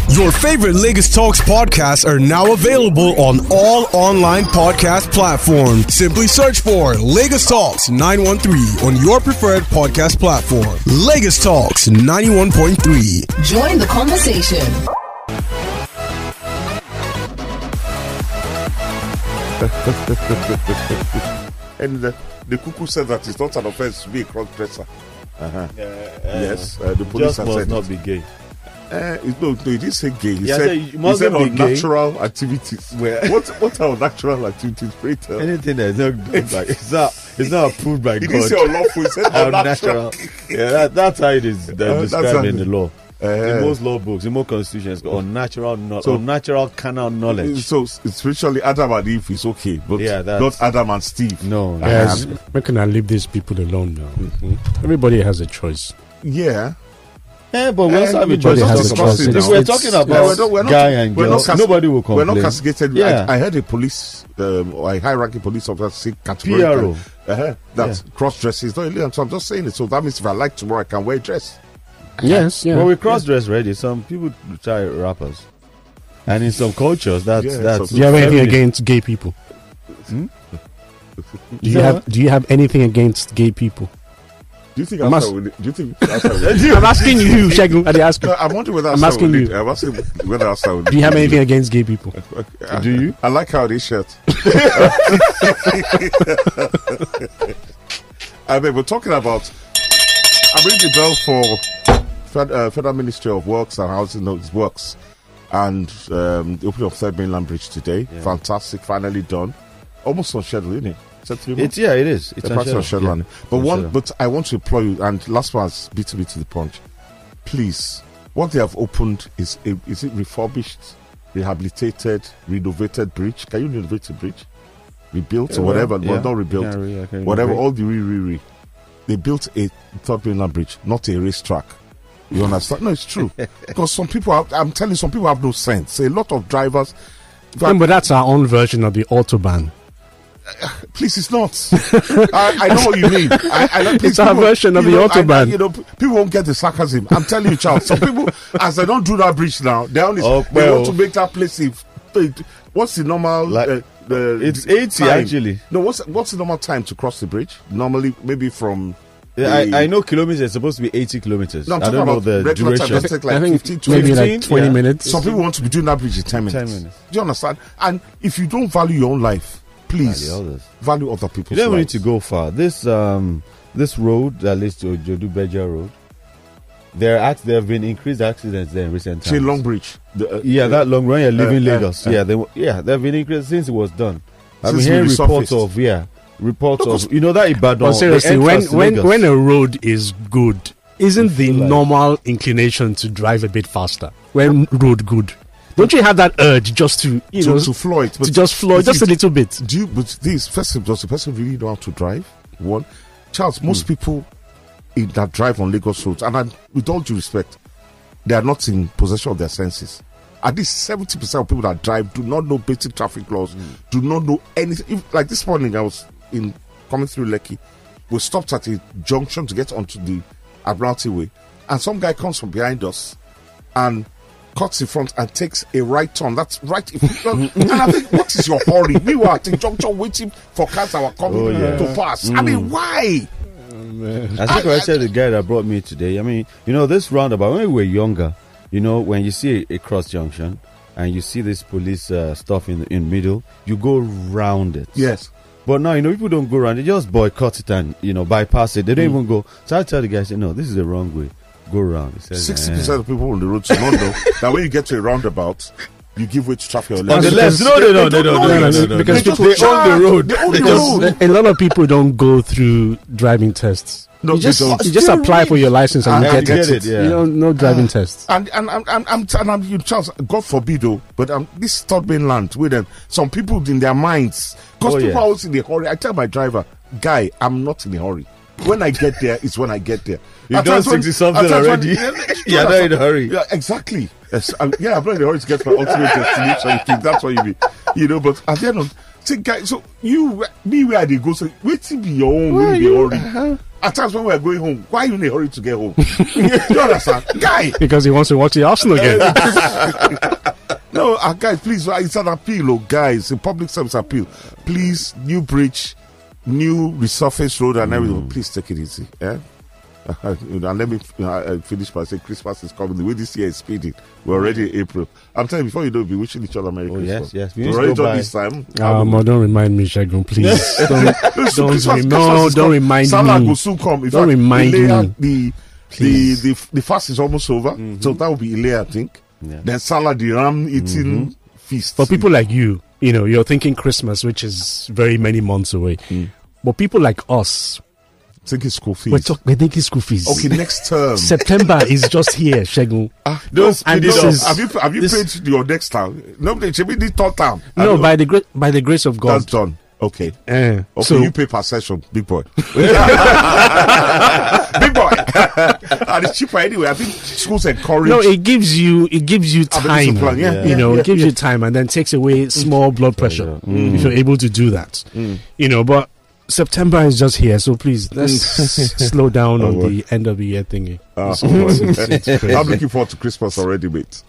Your favorite Lagos Talks podcasts are now available on all online podcast platforms. Simply search for Lagos Talks 913 on your preferred podcast platform. Lagos Talks 91.3. Join the conversation. And the cuckoo said that it's not an offense to be a cross-dresser. Yes, the police just must not be gay. No, he didn't say gay. He Yeah, said, you mustn't he said be gay. unnatural activities. Where- What are unnatural activities? Peter? Anything that is not like it's not approved by He God. didn't say unlawful. He said unnatural. Unnatural. Yeah, that's how it is that's described how in it- the law. In most law books, in most constitutions, unnatural, unnatural carnal knowledge. So spiritually, Adam and Eve is okay, but Yeah, that's- not Adam and Steve. No, Guys, why can I leave these people alone now? Everybody has a choice. Yeah. Yeah, but we also have a Everybody choice. has to a talk about choice. it. If we're talking about guy and girl, nobody will complain. We're not castigated. Yeah. I heard a police, or a high-ranking police officer say categorically PRO. that cross-dressing is not illegal. So I'm just saying it. So that means if I like tomorrow, I can wear a dress. Yes, yeah. Well, we cross-dress ready. Some people try rappers, and in some cultures, that's. Do you have anything feminine. against gay people? Hmm? Do you have anything against gay people? Do you think? I'm After do you think? After will- I'm asking you, Shegun. I ask you. No, I'm wondering whether I'm After asking will- you. I'm asking whether After will- Do you have anything against gay people? Do you? I like how they shirt. I mean, we're talking about. I'm ringing the bell for Federal Ministry of Works and Housing Works, and the opening of Third Mainland Bridge today. Yeah. Fantastic, finally done. Almost on schedule, isn't it? Is that 3 months? It is. It's The practice on schedule. Yeah. But On schedule. but I want to employ you. And last one's beat me to the punch. Please, what they have opened is it refurbished, rehabilitated, renovated bridge? Can you renovate a bridge? Rebuilt or whatever? Well, not rebuilt. Whatever. All the re. They built a Third Mainland Bridge, not a racetrack. You understand? No, it's true. Because some people, I'm telling you, some people have no sense. A lot of drivers. But that's our own version of the Autobahn. Please, it's not. I know what you mean. I know, please, It's our version of the Autobahn. People won't get the sarcasm. I'm telling you, Charles. Some people, as they don't do that bridge now, they only Oh, they well. want to make that place. What's the normal? It's 80 time? actually. No, what's the normal time to cross the bridge? Normally, maybe from. Yeah, the- I know kilometers is supposed to be 80 kilometers. No, I'm I talking don't know about the regular time. duration. Let's take like I think 15, 20 maybe 15, like 20 yeah. minutes. Some people want to be doing that bridge in 10 minutes. 10 minutes. Do you understand? And if you don't value your own life, please Value others. value other people's You don't lives. need to go far. This road that leads to Jodu Beja Road, there have been increased accidents there in recent times. Long Bridge. That long run you're leaving Lagos. uh, They've been increased since it was done. I've been Since hearing we reports resurfaced. of that Ibadan. But seriously, the entrance to when Lagos. a road is good, isn't the like- normal inclination to drive a bit faster? When road good, don't you have that urge just to to floor it. to just floor just a little bit? Do you? But this first, does the person really know how to drive? One, Charles. Most people that drive on Lagos roads, and with all due respect, they are not in possession of their senses. At least 70% of people that drive do not know basic traffic laws, do not know anything. Like this morning, I was coming through Lekki. We stopped at a junction to get onto the Admiralty Way, and some guy comes from behind us and cuts in front and takes a right turn. That's right. And I think, what is your hurry? We were at the junction waiting for cars that were coming to pass. I mean, why? I think I said the guy that brought me today. I mean, this roundabout, when we were younger, when you see a cross junction and you see this police stuff in middle, you go round it. Yes. But now, people don't go around. They just boycott it and, bypass it. They don't even go. So I tell the guy, no, this is the wrong way. Go around. He says, 60% of people on the road do not know that when you get to a roundabout, you give way to traffic. On the left. No. Because They own the road. They own the road. A lot of people don't go through driving tests. No, you they don't. just apply for your license and you And get it. yeah. No driving tests. And I'm you, Charles, God forbid, but this Third Mainland with them, some people in their minds, because people are always in a hurry. I tell my driver, guy, I'm not in a hurry. When I get there, it's when I get there. You've done 60-something already. You're not in a hurry. Yeah, exactly. Yes, I'm not in a hurry to get my ultimate destination. If that's what you mean. But at the end of, see, guys, so where they go, so wait till be your own, will be hurry. At times when we're going home, why are you in a hurry to get home? You understand? Guy! Because he wants to watch the Arsenal game. No, guys, please, it's an appeal, guys, a public service appeal. Please, new bridge, new resurface road and everything. Please take it easy. Yeah? And let me finish by saying Christmas is coming. The way this year is speeding, we're already in April. I'm telling you, before you know, we'll be wishing each other Merry Christmas. Yes. We're already done this time. Don't remind me, Shagun, please. Don't remind Salah me. will soon come. In Don't fact, remind Ilea, me. The fast is almost over, so that will be Ilea, I think. Yeah. Then Salah, the ram eating feast. For people like you, you're thinking Christmas, which is very many months away. But people like us, thinking school fees. we're thinking school fees. Okay, next term. September is just here, Shagun. Have you paid your next term? No, they should be the third term. No, by the grace of God. That's done. Okay. Okay, so you pay per session, big boy. Big boy. And it's cheaper anyway. I think schools encourage. No, it gives you time. Plan, it gives you time and then takes away small blood pressure if you're able to do that. But September is just here, so please let's slow down on the end of the year thingy. It's I'm looking forward to Christmas already, mate.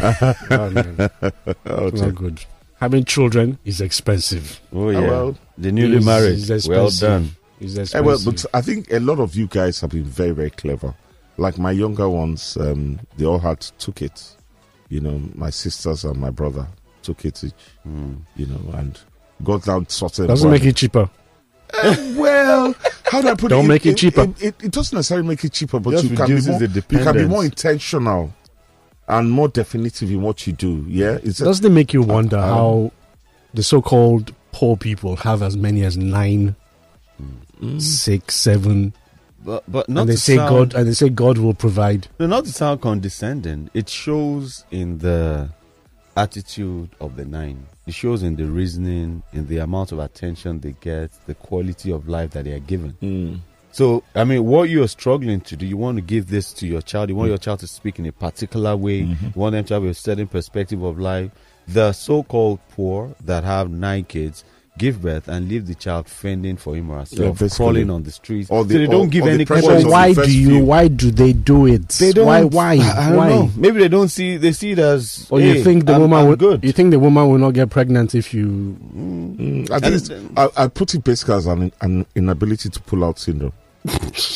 Not good. Having children is expensive. Oh yeah, well, the newly married. Well done. It's expensive. But I think a lot of you guys have been very, very clever. Like my younger ones, they all took it. My sisters and my brother took it each. And got down sorted. Doesn't make it cheaper. Well, how do I put it? Don't make it cheaper. It doesn't necessarily make it cheaper, but Just you can be more intentional and more definitive in what you do. Yeah, doesn't it make you wonder how the so-called poor people have as many as 9, 6, 7? But not and they say God will provide. No, not to sound condescending. It shows in the attitude of the 9. It shows in the reasoning, in the amount of attention they get, the quality of life that they are given. So, I mean, what you're struggling to do, you want to give this to your child. You want your child to speak in a particular way. You want them to have a certain perspective of life. The so-called poor that have 9 kids give birth and leave the child fending for him or herself, crawling on the streets. So they don't give any credit. Why do they do it? They don't. Why? I don't know. Maybe they don't see. They see it as. Or you think the woman will? Good. You think the woman will not get pregnant if you? I think I put it basically as an inability to pull out syndrome. I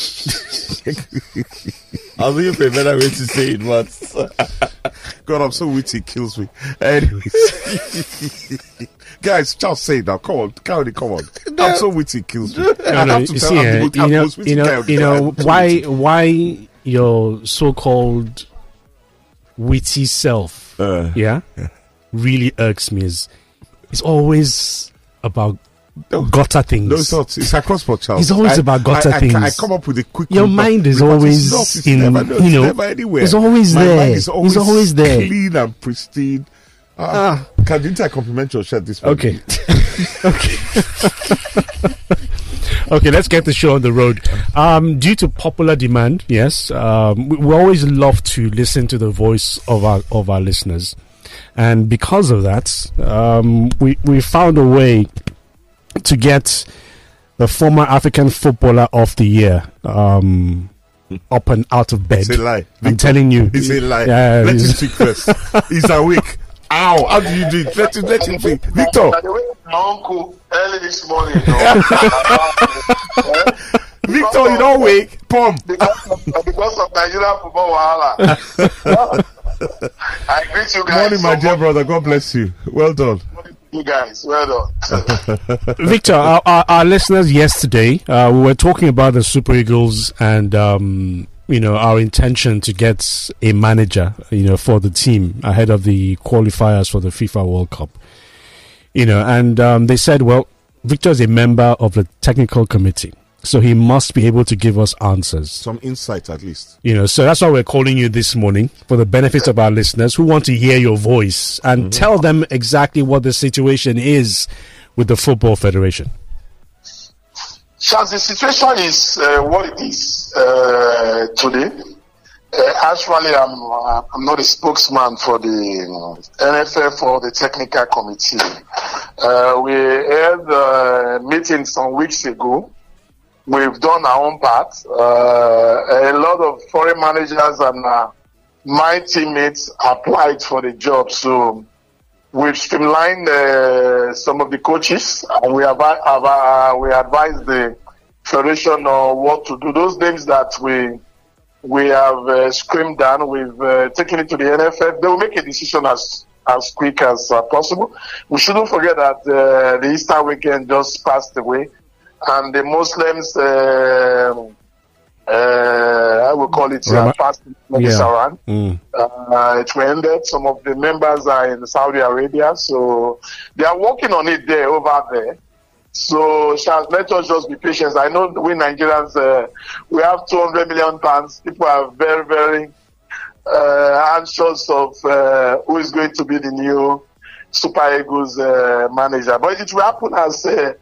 was looking for a better way to say it, but God, I'm so witty, it kills me. Anyways, guys, just say it now. Come on. I'm so witty, it kills me. I have to tell why your so-called witty self, really irks me is it's always about gutter things. No, it's not. It's across for Charles. It's always about gutter things. I come up with a quick. Your mind is always it's never anywhere. It's always there. Mind is always there. Clean and pristine. Didn't I compliment your shirt this morning? Okay. Okay, let's get the show on the road. Due to popular demand, yes, we always love to listen to the voice of our listeners, and because of that, we found a way to get the former African Footballer of the Year up and out of bed. It's a lie. I'm telling you. It's a lie. Yeah, let him speak first. He's awake. Ow! How do you do it? Let him speak. Victor. My uncle early this morning. Victor, you don't wake. Pom. Because of Nigeria football wahala. I greet you guys. Morning, my dear brother. God bless you. Well done. You guys, well done. Victor, our listeners yesterday, we were talking about the Super Eagles and our intention to get a manager, for the team ahead of the qualifiers for the FIFA World Cup. And they said, well, Victor is a member of the technical committee, so he must be able to give us answers. Some insight, at least. So that's why we're calling you this morning, for the benefit of our listeners who want to hear your voice and tell them exactly what the situation is with the Football Federation. Charles, the situation is what it is today. Actually, I'm not a spokesman for the NFF or the technical committee. We had a meeting some weeks ago we've done our own part. A lot of foreign managers and my teammates applied for the job, so we've streamlined some of the coaches, and we advise the federation on what to do. Those names that we have screamed down, we've taken it to the NFF. They will make a decision as quick as possible. We shouldn't forget that the Easter weekend just passed away, and the Muslims, I will call it fasting around. It ended. Some of the members are in Saudi Arabia, so they are working on it over there. So, Charles, let us just be patient. I know we Nigerians, we have 200 million pounds. People are very, very anxious of who is going to be the new Super Eagles manager. But it will happen as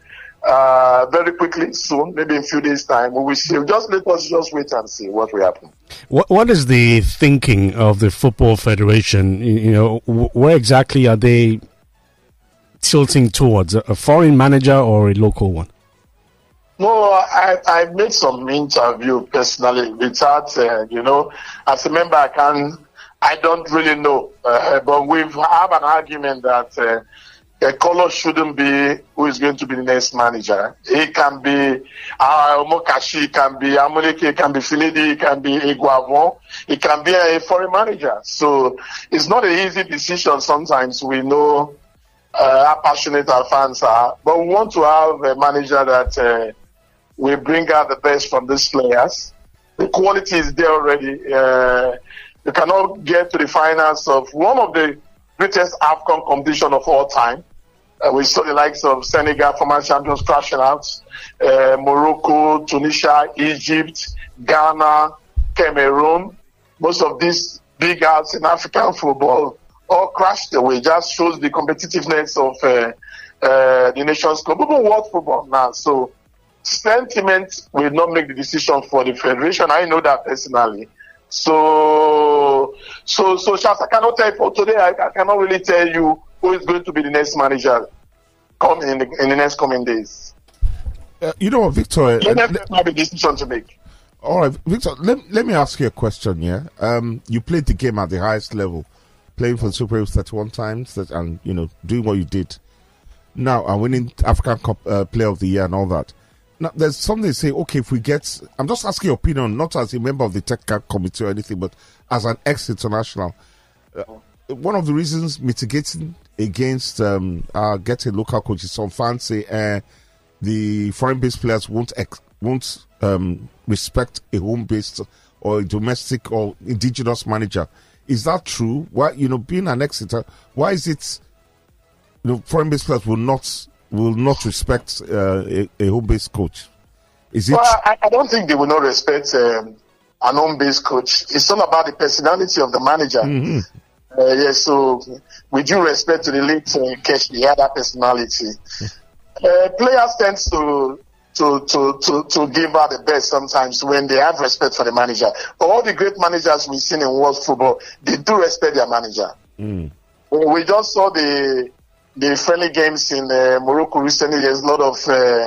very quickly, soon, maybe in a few days' time. We will see. Let us just wait and see what will happen. What is the thinking of the Football Federation? You know, where exactly are they tilting towards, a foreign manager or a local one? No, I made some interview personally without, as a member, I don't really know, but we've have an argument that a color shouldn't be who is going to be the next manager. It can be Omokashi, it can be Amunike, it can be Finidi, it can be Iguavon, it can be a foreign manager. So it's not an easy decision. Sometimes we know how passionate our fans are, but we want to have a manager that will bring out the best from these players. The quality is there already. You cannot get to the finals of one of the greatest AFCON competition of all time. We saw the likes of Senegal, former champions, crashing out. Morocco, Tunisia, Egypt, Ghana, Cameroon. Most of these big outs in African football all crashed away. Just shows the competitiveness of the Nations Cup, even world football now. So sentiment will not make the decision for the federation. I know that personally. So Charles, I cannot tell you for today. I cannot really tell you who is going to be the next manager coming in the next coming days. Victor, NFF might be a decision to make. All right, Victor. Let me ask you a question. Yeah, you played the game at the highest level, playing for the Super Eagles 31 times, and doing what you did. Now, and winning African Cup Player of the Year and all that. Now, there's something to say, okay, if we get... I'm just asking your opinion, not as a member of the technical committee or anything, but as an ex-international. One of the reasons mitigating against getting local coaches, some fans say the foreign-based players won't respect a home-based or a domestic or indigenous manager. Is that true? Why, being an ex-inter, why is it foreign-based players will not respect a home-based coach? Is it? Well, I don't think they will not respect an home-based coach. It's all about the personality of the manager. Mm-hmm. So with due respect to the late Kesh, he had that personality. Players tend to give out the best sometimes when they have respect for the manager. But all the great managers we've seen in world football, they do respect their manager. Mm. We just saw the friendly games in Morocco recently. There's a lot of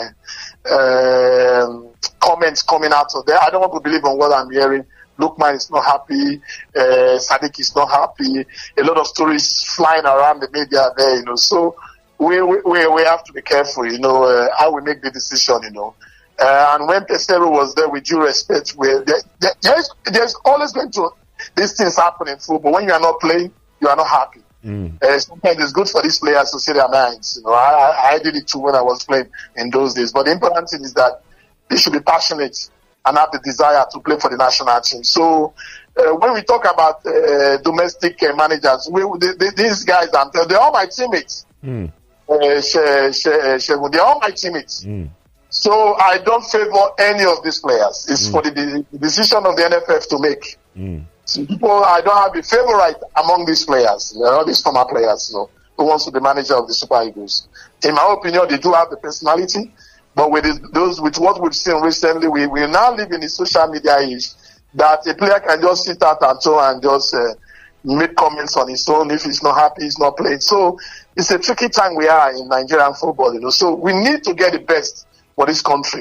comments coming out of there. I don't want to believe on what I'm hearing. Lukman is not happy. Sadiq is not happy. A lot of stories flying around the media there, So we have to be careful, how we make the decision, And when Pesero was there, with due respect, there's always going to these things happen in football. When you are not playing, you are not happy. Sometimes it's good for these players to say their minds. I did it too when I was playing in those days. But the important thing is that they should be passionate and have the desire to play for the national team. So when we talk about domestic managers, these guys, they're all my teammates. They're all my teammates. So I don't favor any of these players. It's for the decision of the NFF to make. So I don't have a favorite among these players, these former players, who wants to be manager of the Super Eagles. In my opinion, they do have the personality, but with what we've seen recently, we now live in the social media age that a player can just sit out and just make comments on his own. If he's not happy, he's not playing. So it's a tricky time we are in Nigerian football, So we need to get the best for this country.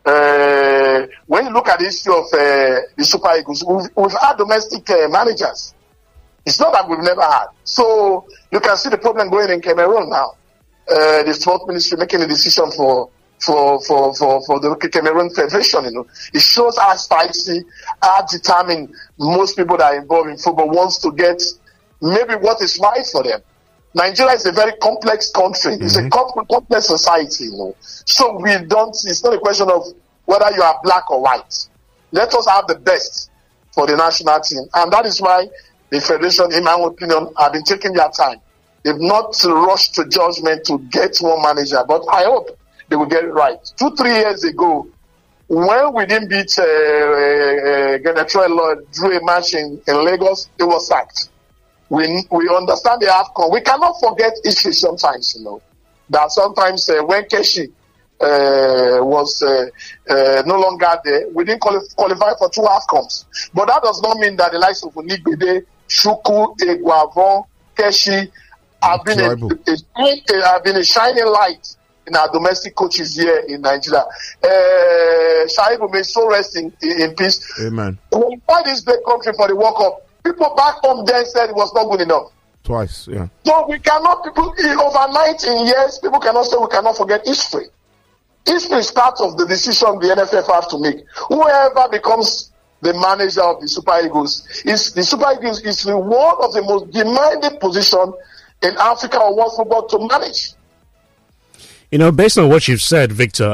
When you look at the issue of the Super Eagles, we've had domestic managers. It's not that we've never had. So you can see the problem going in Cameroon now. The sports ministry making a decision for the Cameroon Federation, It shows how spicy, how determined most people that are involved in football wants to get maybe what is right for them. Nigeria is a very complex country. It's a complex society, So it's not a question of whether you are black or white. Let us have the best for the national team. And that is why the Federation, in my opinion, have been taking their time. They've not rushed to judgment to get one manager, but I hope they will get it right. 2-3 years ago, when we didn't beat Genetroy drew a match in Lagos, it was sacked. We understand the AFCON. We cannot forget history sometimes, that sometimes when Keshi was no longer there, we didn't qualify for 2 AFCONs. But that does not mean that the likes of Onigbede, Shuku, Eguavon, Keshi have been a shining light in our domestic coaches here in Nigeria. Shaibu may so rest in peace. Amen. Why this great country for the World Cup? People back home then said it was not good enough. Twice, yeah. So we cannot, over 19 years, people cannot say we cannot forget history. History is part of the decision the NFF have to make. Whoever becomes the manager of the Super Eagles, is one of the most demanding positions in Africa or world football to manage. Based on what you've said, Victor,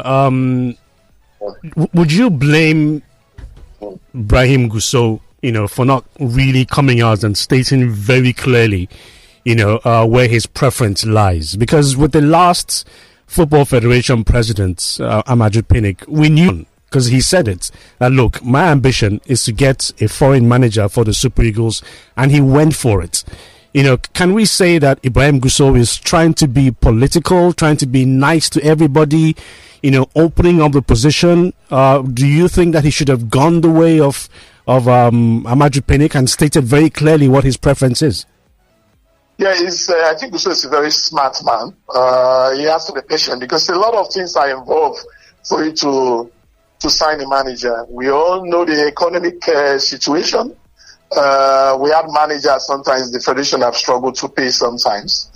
would you blame Brahim Gusau, for not really coming out and stating very clearly, where his preference lies? Because with the last Football Federation president, Amadou Pinnick, we knew, because he said it, that look, my ambition is to get a foreign manager for the Super Eagles, and he went for it. Can we say that Ibrahim Gusau is trying to be political, trying to be nice to everybody, opening up the position? Do you think that he should have gone the way of Amadou Pinnick and stated very clearly what his preference is? Yeah, I think Gusau is a very smart man. He has to be patient because a lot of things are involved for you to sign a manager. We all know the economic situation. We have managers, sometimes the federation have struggled to pay sometimes.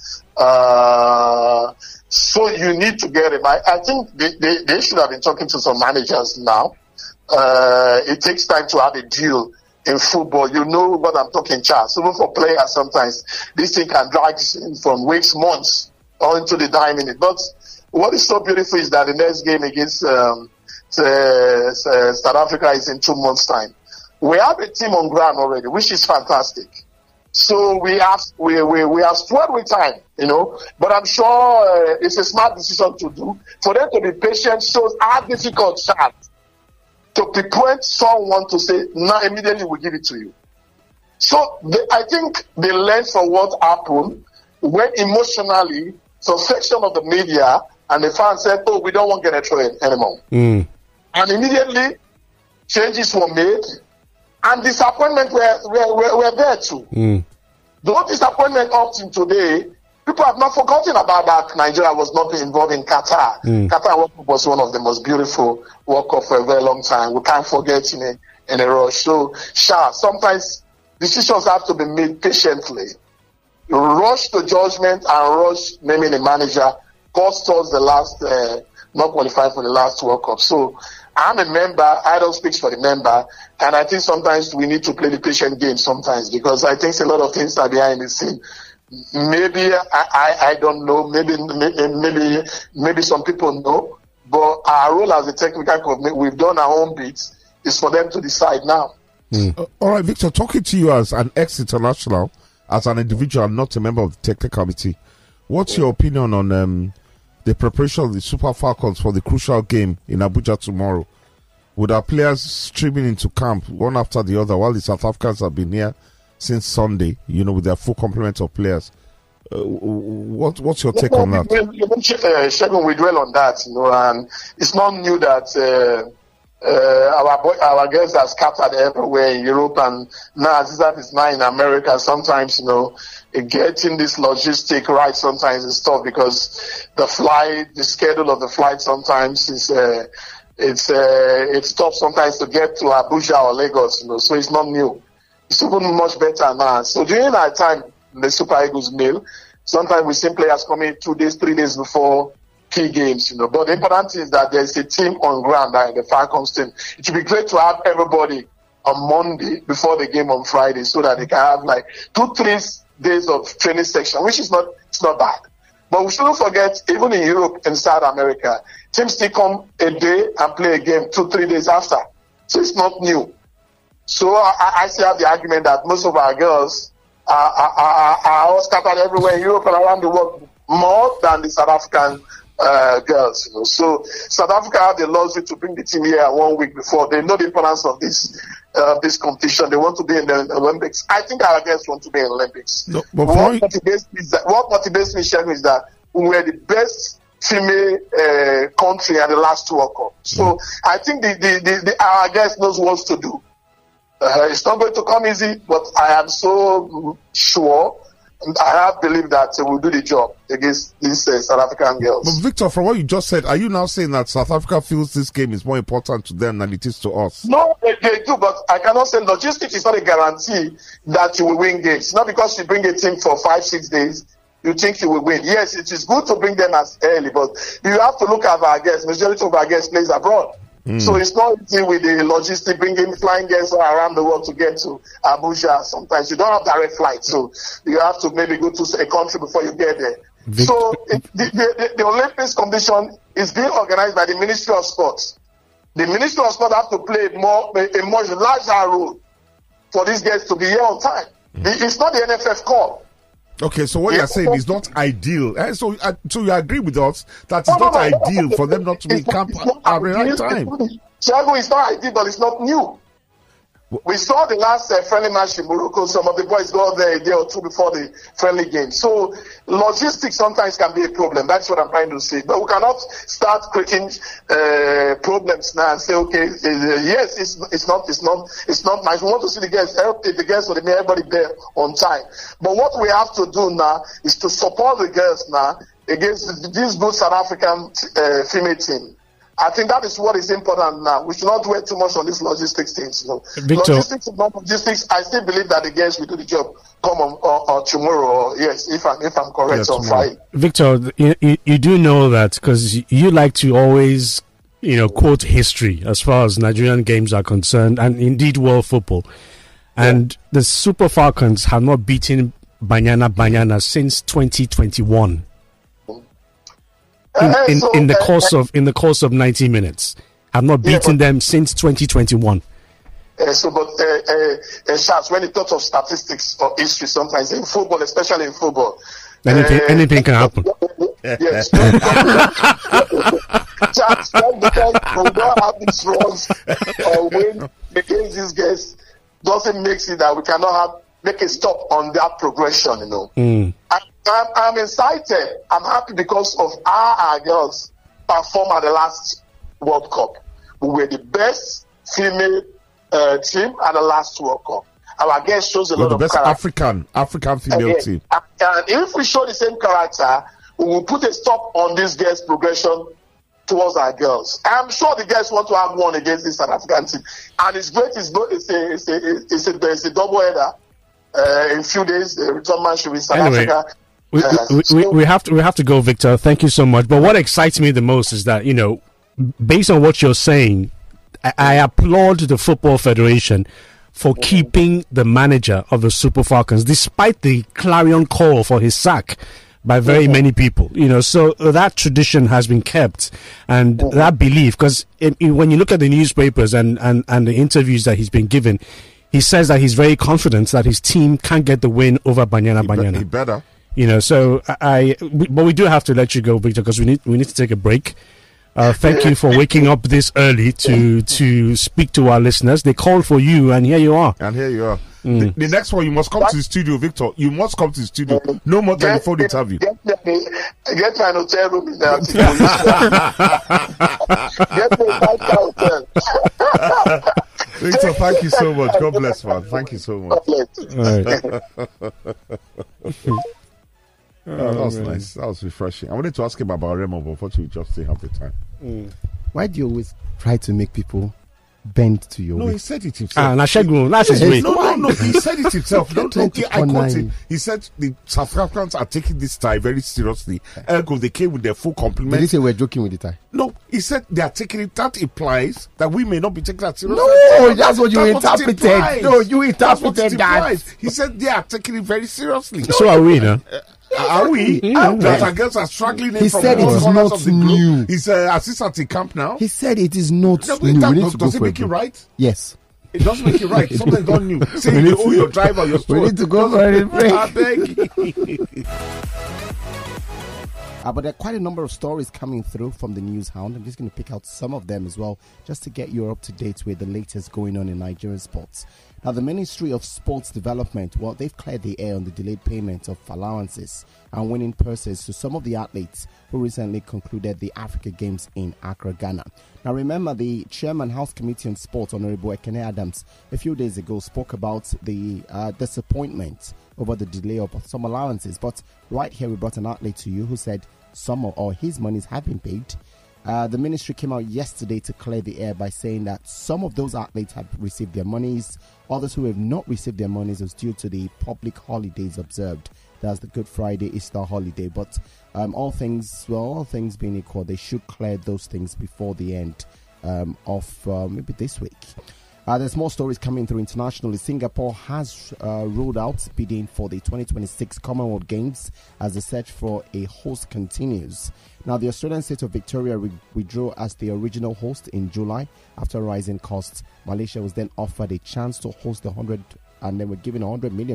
So you need to get him. I think they should have been talking to some managers now. It takes time to have a deal in football. You know what I'm talking, Charles. Even for players, sometimes this thing can drag from weeks, months, or into the dying minute. But what is so beautiful is that the next game against South Africa is in 2 months' time. We have a team on ground already, which is fantastic. So we have sweat with time, But I'm sure it's a smart decision to do. For them to be patient shows how difficult it is to pinpoint someone to say, now immediately we give it to you. So I think they learned from what happened when emotionally some section of the media and the fans said, oh, we don't want Genetroy anymore. And immediately changes were made. And disappointment were there too. Those disappointment up to today, people have not forgotten about that. Nigeria was not involved in Qatar. Qatar World Cup was one of the most beautiful World Cup for a very long time. We can't forget in a rush. So, sometimes decisions have to be made patiently. Rush to judgment and rush naming a manager cost us the last, not qualified for the last World Cup. So, I'm a member, I don't speak for the member, and I think sometimes we need to play the patient game sometimes because I think a lot of things are behind the scene. Maybe I don't know, maybe some people know, but our role as a technical committee, we've done our own bits, is for them to decide now. All right, Victor, talking to you as an ex-international, as an individual, not a member of the technical committee, what's your opinion on the preparation of the Super Falcons for the crucial game in Abuja tomorrow? With our players streaming into camp one after the other while the South Africans have been here since Sunday, with their full complement of players. What's your take on that? Shegun, we dwell on that, and it's not new that our girls are scattered everywhere in Europe, and now Azizat is now in America. Sometimes, getting this logistic right sometimes is tough because the schedule of the flight sometimes is it's tough sometimes to get to Abuja or Lagos, so it's not new. It's even much better now. So during our time, the Super Eagles meal, sometimes we see players coming 2 days, 3 days before key games, But the important thing is that there's a team on ground, the Falcons team. It would be great to have everybody on Monday before the game on Friday, so that they can have like 2-3 days of training section, which is it's not bad. But we shouldn't forget, even in Europe and South America, teams still come a day and play a game 2-3 days after. So it's not new. So I still have the argument that most of our girls are all scattered everywhere in Europe and around the world more than the South African girls. So South Africa have the luxury to bring the team here 1 week before. They know the importance of this competition. They want to be in the Olympics. I think our girls want to be in the Olympics. No, but what motivates me, Shegun, is that we were the best female country at the last World Cup. So I think our girls knows what to do. It's not going to come easy, but I am so sure. I have believed that we'll do the job against these South African girls. But Victor, from what you just said, are you now saying that South Africa feels this game is more important to them than it is to us? No, they do, but I cannot say logistics is not a guarantee that you will win games. Not because you bring a team for 5-6 days, you think you will win. Yes, it is good to bring them as early, but you have to look at our guests. Majority of our guests plays abroad. So it's not easy with the logistics, bringing flying guests around the world to get to Abuja. Sometimes you don't have direct flights, so you have to maybe go to a country before you get there. So the Olympics competition is being organized by the Ministry of Sports. The Ministry of Sports have to play a much larger role for these guys to be here on time. It's not the NFF call. Okay, so what you're saying is not ideal. So you agree with us that it's not ideal for them not to be in camp at the right time? Thiago, it's not ideal, but it's not new. We saw the last friendly match in Morocco. Some of the boys got there a day or two before the friendly game. So logistics sometimes can be a problem. That's what I'm trying to say. But we cannot start creating problems now and say, okay, yes, it's not nice. We want to see the guests, everybody there on time. But what we have to do now is to support the girls now against this good South African female team. I think that is what is important now. We should not dwell too much on these logistics things. Victor, logistics is not logistics. I still believe that the girls will do the job come on tomorrow. Or yes, if I'm correct, on Friday. Victor, you do know that because you like to always, quote history as far as Nigerian games are concerned, and indeed world football. And the Super Falcons have not beaten Banyana since 2021. In the course of 90 minutes, I've not beaten them since 2021. Charles, when you talk of statistics or history, sometimes in football, especially in football, anything can happen. Yes. Charles, we don't have these runs or win against these guys doesn't make it that we cannot make a stop on that progression. I'm excited. I'm happy because of how our girls performed at the last World Cup. We were the best female team at the last World Cup. Our girls shows a lot of character. African female team. And if we show the same character, we will put a stop on this girls' progression towards our girls. I'm sure the girls want to have one against this South African team, and it's great. It's a double header. In a few days, the return match will be South Africa. We have to go, Victor. Thank you so much. But what excites me the most is that, based on what you're saying, I applaud the Football Federation for keeping the manager of the Super Falcons, despite the clarion call for his sack by very many people. So that tradition has been kept, and that belief, because when you look at the newspapers and the interviews that he's been given, he says that he's very confident that his team can get the win over Banyana. He better. But we do have to let you go, Victor, because we need to take a break. Thank you for waking up this early to speak to our listeners. They called for you, and here you are. The next one, you must come to the studio, Victor. You must come to the studio. No more telephone interview. Get my hotel room in there. Get me hotel. Victor, thank you so much. God bless, man. Thank you so much. That was nice. That was refreshing. I wanted to ask him about Remo, but unfortunately we just didn't have the time. Why do you always try to make people bend to your way? He said it himself. That's his way. No, he said it himself. Okay, I quote him. 20.9. He said the South Africans are taking this tie very seriously. Ergo, they came with their full complement. Did he say we're joking with the tie? No, he said they are taking it. That implies that we may not be taking that seriously. No, that's what you That's what it interpreted. implies. No, you That's what it interpreted that. implies. He said they are taking it very seriously. So are we, no? Are we? That our girls are struggling in He from said all it is corners not of the new. globe. He's assistant in camp now. He said it is not No, but new. We need that, to does go it for make a it break. right? Yes. It doesn't make it right. Something's not new. Say you owe your driver your store. We need to go for a break. I beg. But there are quite a number of stories coming through from the News Hound. I'm just going to pick out some of them as well, just to get you up to date with the latest going on in Nigerian sports. Now, the Ministry of Sports Development, well, they've cleared the air on the delayed payment of allowances and winning purses to some of the athletes who recently concluded the Africa Games in Accra, Ghana. Now, remember, the Chairman House Committee on Sport, Honorable Ekene Adams, a few days ago spoke about the disappointment over the delay of some allowances. But right here, we brought an athlete to you who said some or his monies have been paid. The ministry came out yesterday to clear the air by saying that some of those athletes have received their monies. Others who have not received their monies was due to the public holidays observed. That's the Good Friday, Easter holiday. But all things being equal, they should clear those things before the end of maybe this week. There's more stories coming through internationally. Singapore has ruled out bidding for the 2026 Commonwealth Games as the search for a host continues. Now, the Australian state of Victoria withdrew as the original host in July after rising costs. Malaysia was then offered a chance to host the 100, and they were given £100 million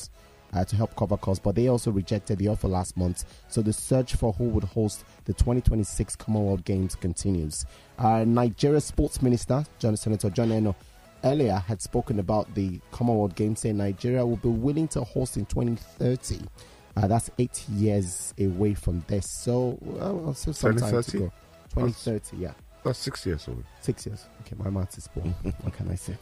to help cover costs, but they also rejected the offer last month. So the search for who would host the 2026 Commonwealth Games continues. Nigeria Sports Minister, Senator John Eno, earlier had spoken about the Commonwealth Games, saying Nigeria will be willing to host in 2030. That's 8 years away from this. So, still some time to go. 2030, yeah. That's 6 years away. 6 years. Okay, my math is poor. What can I say?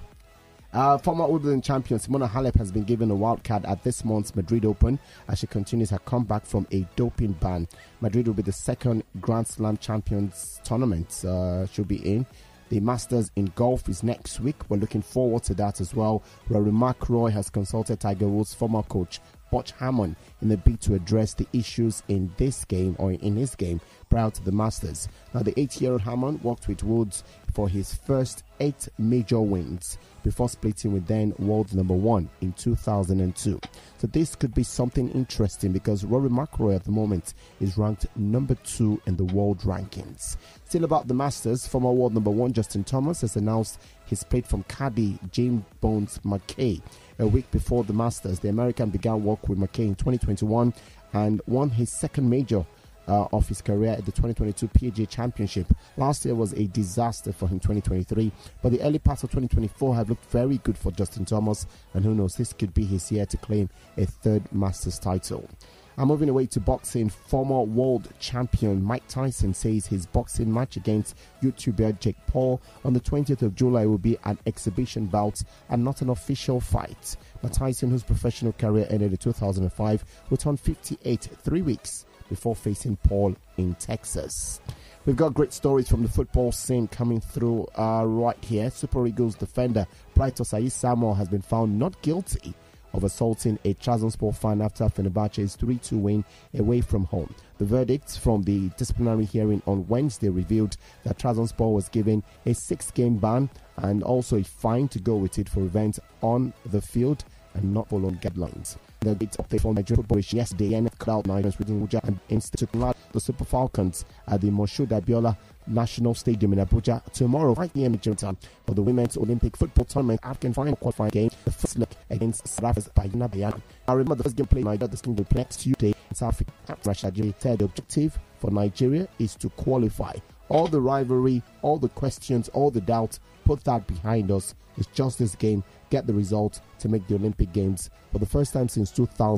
Former Wimbledon champion Simona Halep has been given a wild card at this month's Madrid Open as she continues her comeback from a doping ban. Madrid will be the second Grand Slam Champions tournament she'll be in. The Masters in golf is next week. We're looking forward to that as well. Rory McIlroy has consulted Tiger Woods' former coach Butch Hammond in a bid to address the issues in this game or in his game prior to the Masters. Now, the 8-year-old Hammond worked with Woods for his first 8 major wins before splitting with then world number 1 in 2002. So this could be something interesting because Rory McIlroy at the moment is ranked number 2 in the world rankings. Still about the Masters, former world number 1 Justin Thomas has announced his split from caddy James Bones McKay. A week before the Masters, the American began work with McKay in 2021 and won his second major of his career at the 2022 PGA Championship. Last year was a disaster for him, 2023, but the early parts of 2024 have looked very good for Justin Thomas, and who knows, this could be his year to claim a third Masters title. I'm moving away to boxing. Former world champion Mike Tyson says his boxing match against YouTuber Jake Paul on the 20th of July will be an exhibition bout and not an official fight. But Tyson, whose professional career ended in 2005, will turn 58 3 weeks before facing Paul in Texas. We've got great stories from the football scene coming through right here. Super Eagles defender Bright Osayi Samuel has been found not guilty of assaulting a Trabzonspor fan after Fenerbahce's 3-2 win away from home. The verdict from the disciplinary hearing on Wednesday revealed that Trabzonspor was given a 6-game ban and also a fine to go with it for events on the field and not following guidelines. The great update from Nigerian football is yesterday. NF crowd Nigerians reading Abuja and instituted the Super Falcons at the Moshood Abiola National Stadium in Abuja tomorrow, 5 p.m. Nigerian time, for the Women's Olympic Football Tournament African Final Qualifying Game, the first leg against South Africa's Bayana Bayana. I remember the first game played in Nigeria, the King will play next Tuesday in South Africa. Rashad said the objective for Nigeria is to qualify. All the rivalry, all the questions, all the doubts, put that behind us. It's just this game, get the result to make the Olympic Games for the first time since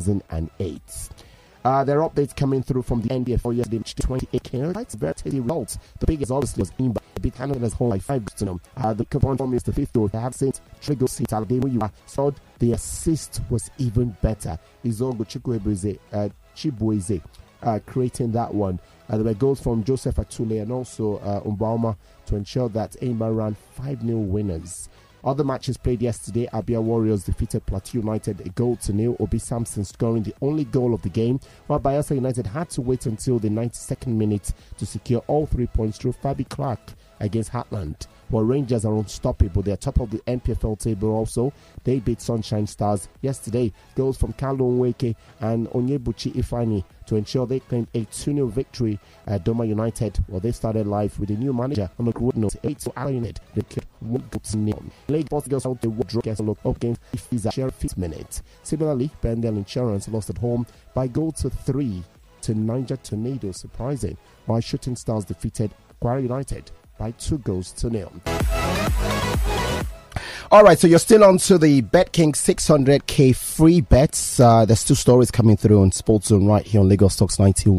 2008. There are updates coming through from the NBA for yesterday, 28 Canadians. Very tasty results. The biggest obviously was Imba. The big Canada's home by 5-0. The coupon form is the 5th goal. They have Saint Trigo City Alabama. You saw the assist was even better. Izogo Chibueze creating that one. There were goals from Joseph Atule and also Umbauma to ensure that Enyimba ran 5-0 winners. Other matches played yesterday. Abia Warriors defeated Plateau United 1-0. Obi Sampson scoring the only goal of the game, while Bayelsa United had to wait until the 92nd minute to secure all 3 points through Fabi Clark against Heartland. While Rangers are unstoppable, they are top of the MPFL table also. They beat Sunshine Stars yesterday. Goals from Carlo Nweke and Onyebuchi Ifani to ensure they claimed a 2-0 victory at Doma United. Well, they started life with a new manager on the good note. 8-0 unit. They kept 1-0. Lake Boss Girls out the wardrobe against the up game 5th minute. Similarly, Bendel Insurance lost at home by goal to 3 to Niger Tornadoes, surprising, while Shooting Stars defeated Kwara United by 2-0. All right, so you're still on to the BetKing 600k free bets. There's 2 stories coming through on Sports Zone right here on Lagos Talks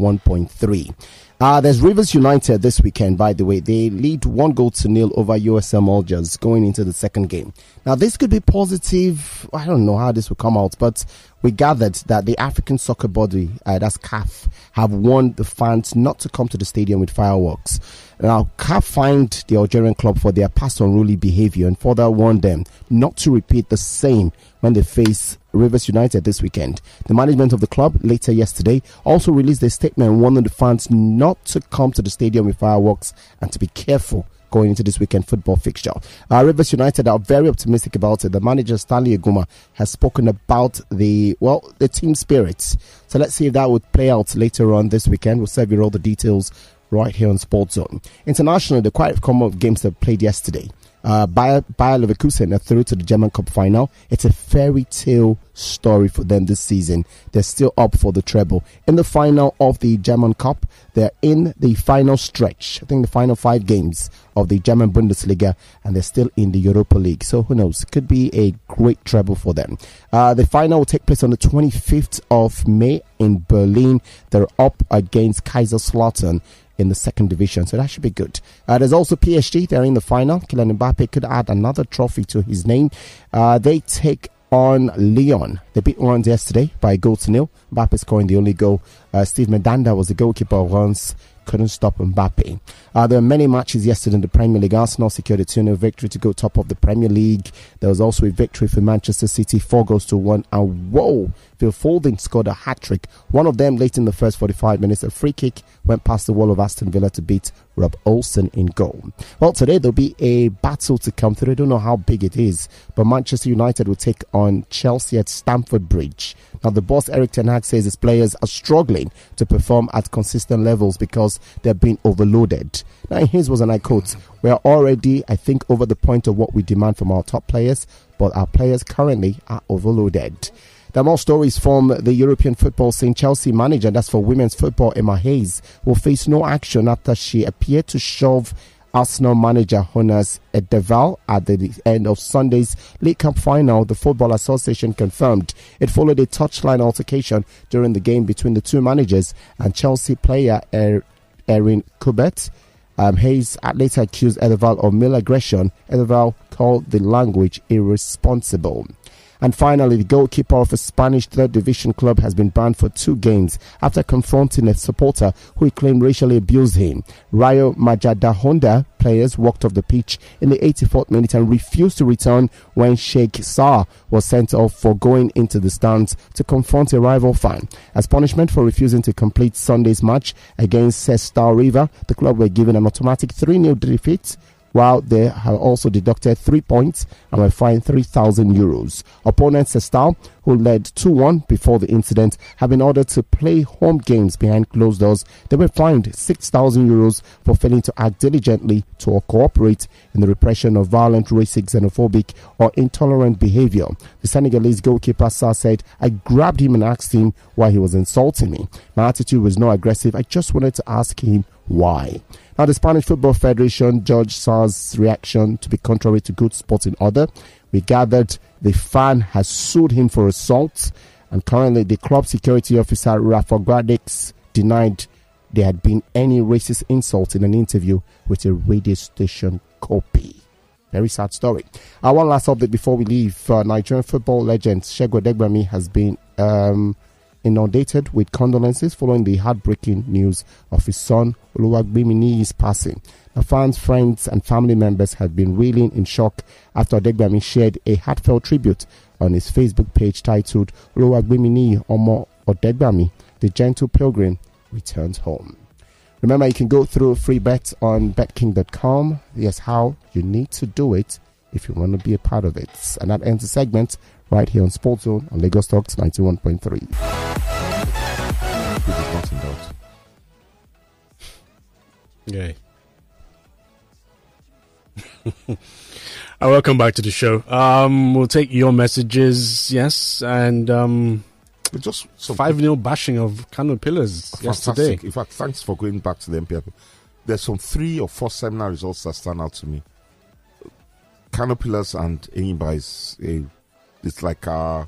91.3. There's Rivers United this weekend, by the way. They lead 1-0 over USM Algiers going into the second game. Now, this could be positive. I don't know how this will come out, but we gathered that the African Soccer Body, that's CAF, have warned the fans not to come to the stadium with fireworks. Now, CAF fined the Algerian club for their past unruly behavior and further warned them not to repeat the same when they face Rivers United this weekend. The management of the club later yesterday also released a statement warning the fans not to come to the stadium with fireworks and to be careful going into this weekend football fixture. Rivers United are very optimistic about it. The manager Stanley Eguma has spoken about the team spirits. So let's see if that would play out later on this weekend. We'll serve you all the details right here on Sports Zone. Internationally, the quite common games that played yesterday. Bayer Leverkusen are through to the German Cup final. It's a fairy tale story for them this season. They're still up for the treble. In the final of the German Cup, they're in the final stretch. I think the final 5 games of the German Bundesliga, and they're still in the Europa League. So who knows? It could be a great treble for them. The final will take place on the 25th of May in Berlin. They're up against Kaiserslautern in the second division, so that should be good. There's also PSG. They're in the final. Kylian Mbappe could add another trophy to his name. They take on Lyon. They beat Reims yesterday by 1-0. Mbappe scoring the only goal. Steve Medanda was the goalkeeper of Reims. Couldn't stop Mbappe. There were many matches yesterday in the Premier League. Arsenal secured a 2-0 victory to go top of the Premier League. There was also a victory for Manchester City, 4-1. And whoa, Phil Foden scored a hat-trick. One of them late in the first 45 minutes. A free kick went past the wall of Aston Villa to beat Rob Olsen in goal. Well, today there'll be a battle to come through. I don't know how big it is, but Manchester United will take on Chelsea at Stamford Bridge. Now, the boss Eric Ten Hag says his players are struggling to perform at consistent levels because they're being overloaded. Now, his was, and I quote, "We are already, I think, over the point of what we demand from our top players, but our players currently are overloaded." There are more stories from the European football scene. Chelsea manager, that's for women's football, Emma Hayes, will face no action after she appeared to shove Arsenal manager Jonas Edeval at the end of Sunday's League Cup final. The Football Association confirmed it followed a touchline altercation during the game between the two managers and Chelsea player Erin Kubert. Hayes later accused Edeval of male aggression. Edeval called the language irresponsible. And finally, the goalkeeper of a Spanish third division club has been banned for 2 games after confronting a supporter who he claimed racially abused him. Rayo Majadahonda players walked off the pitch in the 84th minute and refused to return when Sheikh Saar was sent off for going into the stands to confront a rival fan. As punishment for refusing to complete Sunday's match against Sestao River, the club were given an automatic 3-0 defeat, while they have also deducted 3 points and were fined €3,000. Opponent Sestao, who led 2-1 before the incident, have been ordered to play home games behind closed doors. They were fined €6,000 for failing to act diligently to cooperate in the repression of violent, racist, xenophobic or intolerant behavior. The Senegalese goalkeeper Sarr said, "I grabbed him and asked him why he was insulting me. My attitude was not aggressive. I just wanted to ask him why." Now, the Spanish Football Federation judged Sarr's reaction to be contrary to good sporting order. We gathered the fan has sued him for assault, and currently the club security officer Rafa Gradix denied there had been any racist insult in an interview with a radio station copy. Very sad story. One last update before we leave. Nigerian football legend Segun Odegbami has been inundated with condolences following the heartbreaking news of his son Oluwagbeminiyi's passing. The fans, friends, and family members have been reeling in shock after Odegbami shared a heartfelt tribute on his Facebook page titled Oluwagbeminiyi Omo Odegbami, the gentle pilgrim returns home. Remember, you can go through free bets on betking.com. Here's how you need to do it if you want to be a part of it. And that ends the segment right here on Sports Zone on Lagos Talks 91.3. Yeah. Welcome back to the show. We'll take your messages, yes, and just 5-0 bashing of Kano Pillars yesterday. In fact, thanks for going back to the MPFL. There's some 3 or 4 seminar results that stand out to me. Kano Pillars and Enyimba it's like a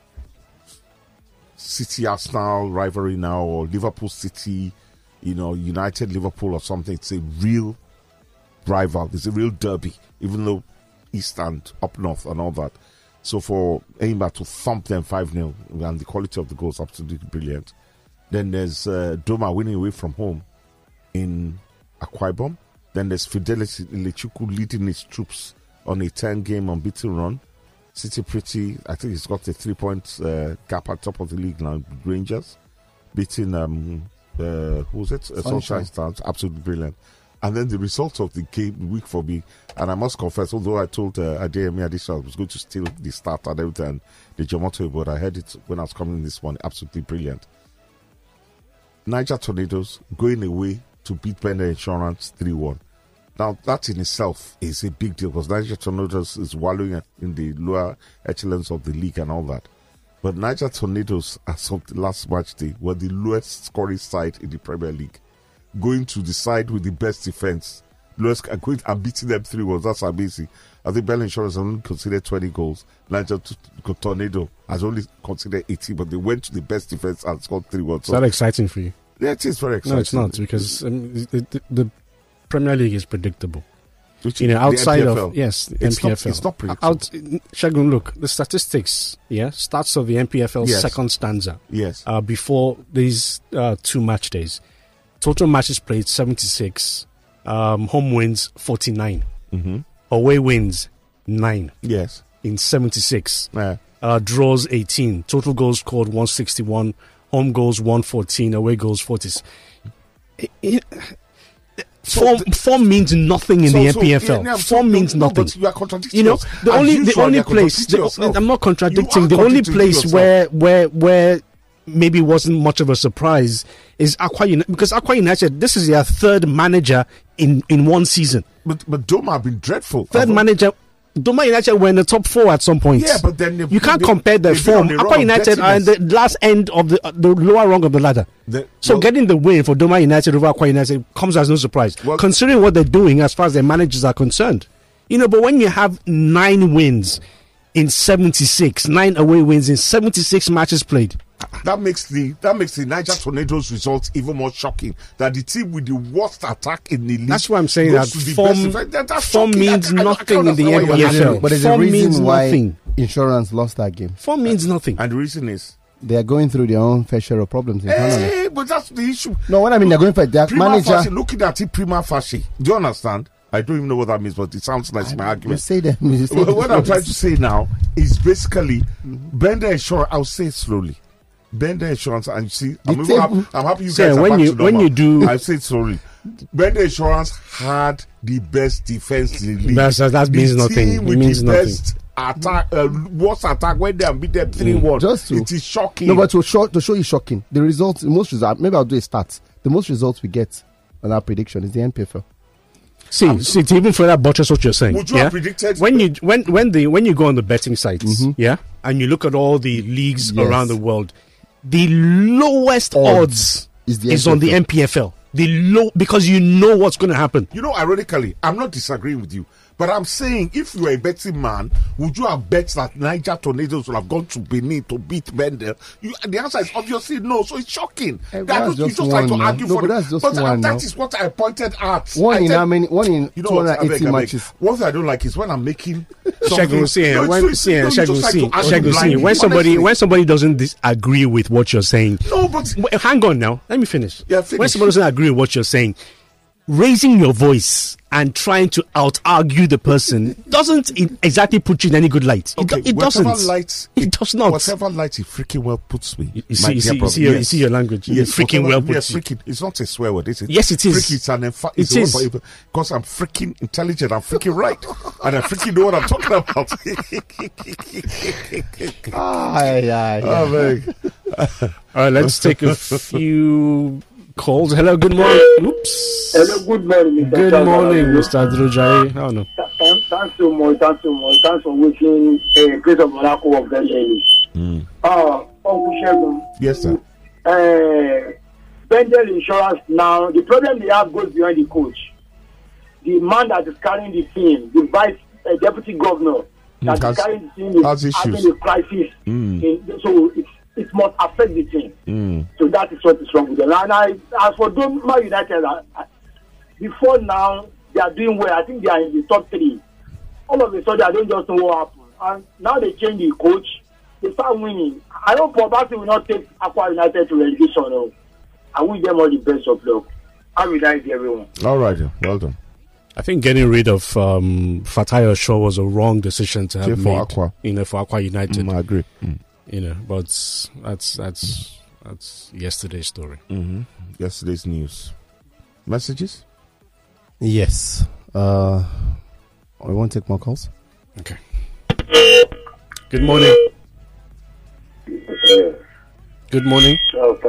City Arsenal rivalry now, or Liverpool City, United Liverpool or something. It's a real rival. It's a real derby, even though East and up north and all that. So for Enyimba to thump them 5-0, and the quality of the goals absolutely brilliant. Then there's Doma winning away from home in Akwa Ibom. Then there's Fidelity Lechuku leading his troops on a 10-game unbeaten run. City Pretty, I think he's got a 3-point gap at top of the league now. Rangers beating who was it? Sunshine Stars, absolutely brilliant. And then the result of the game, the week for me, and I must confess, although I told Adeyemi Adesina I was going to steal the start and everything, the Jomoto, but I heard it when I was coming this morning, absolutely brilliant. Niger Tornadoes going away to beat Bender Insurance 3-1. Now, that in itself is a big deal because Niger Tornadoes is wallowing in the lower echelons of the league and all that. But Niger Tornadoes, as of the last match day, were the lowest scoring side in the Premier League. Going to the side with the best defense. Lowest, going and beating them 3-1. That's amazing. I think Bell Insurance has only considered 20 goals. Niger Tornado has only considered 18, but they went to the best defense and scored 3-1. Is that exciting for you? Yeah, it is very exciting. No, it's not, because the Premier League is predictable. Which, outside the of MPFL. It's not predictable. Shagun, look, the statistics, starts of the MPFL second stanza. Yes. Before these 2 match days. Total matches played 76, home wins 49, away wins 9. Yes, in 76. Yeah. Draws 18, total goals scored 161, home goals 114, away goals 40. Form means nothing in the MPFL. Form means nothing. But you are contradicting. The only place. I'm not contradicting. The only place where maybe wasn't much of a surprise is Akwa United, because Akwa United, this is their 3rd manager in one season. But Doma have been dreadful. 3rd manager. Doma United were in the top 4 at some point. Yeah, but then you can't compare their form. Akwa United are in the last end of the lower rung of the ladder. Getting the win for Doma United over Akwa United comes as no surprise, considering what they're doing as far as their managers are concerned. But when you have 9 wins in 76, 9 away wins in 76 matches played, that makes the Niger Tornadoes results even more shocking. That the team with the worst attack in the league. That's why I'm saying that form means nothing in the MPFL. But there's a reason why Insurance lost that game. Form means nothing, and the reason is they are going through their own fair share of problems internally. But that's the issue. No, what I mean, they're going for their manager. Looking at it prima facie. Do you understand? I don't even know what that means, but it sounds like my argument. You say that. What I'm trying to say now is basically Bender Insurance. I'll say it slowly. Bender Insurance, and you see, I'm happy you guys when you do. I say it slowly. Bender Insurance had the best defense in the league. That means nothing. It means nothing. Attack, worst attack when they beat them 3-1. It is shocking. No, but to show you shocking, the results, maybe I'll do a stats. The most results we get on our prediction is the MPFL. See, to even further buttress what you're saying. Would you have predicted when you go on the betting sites, and you look at all the leagues around the world, the lowest odds is on the MPFL. Because you know what's going to happen. Ironically, I'm not disagreeing with you, But I'm saying, if you are a betting man, would you have bet that Niger Tornadoes will have gone to Benin to beat Bendel? The answer is obviously no. So it's shocking. That's you just just like to one argue now. for No, but that's just one that now. is what I pointed at. One I in said, how many? One in you know what, 280 matches. One thing I don't like is when I'm making when somebody doesn't disagree with what you're saying. No, but Hang on now. Let me finish. Yeah, finish. When somebody doesn't agree with what you're saying, raising your voice and trying to out-argue the person doesn't exactly put you in any good light. It doesn't. It does not. Whatever light he freaking well puts me. You see your language. Yes, freaking well puts yes, you. freaking. It's not a swear word, is it? Yes, it is. Freaking, it's It is. Because I'm freaking intelligent. I'm freaking right. And I freaking know what I'm talking about. Oh, man. All right, let's take a few calls. Hello, good morning. Oops. Hello, good morning, Mr. Good Charles. morning, Mr. Adrojaye. Oh, no. Thanks so much. Thanks for wishing a great of Monaco of very early. Uncle Shegun. Yes, sir. Bendel Insurance now, the problem they have goes behind the coach. The man that is carrying the team, the vice deputy governor that is carrying the team is having a crisis. So it must affect the team. So that is what is wrong with them. And as for Doma United, before now, they are doing well. I think they are in the top 3. All of a sudden, I don't just know what happened. And now they change the coach. They start winning. I hope Probasti will not take Aqua United to relegation. No. I wish them all the best of luck. Have a nice day, everyone. All right, well done. I think getting rid of Fatayo Shaw was a wrong decision to have made. Aqua. For Aqua United. I agree. But that's yesterday's story. Yesterday's news. Messages? Yes. I won't take more calls. Okay. Good morning. Good morning.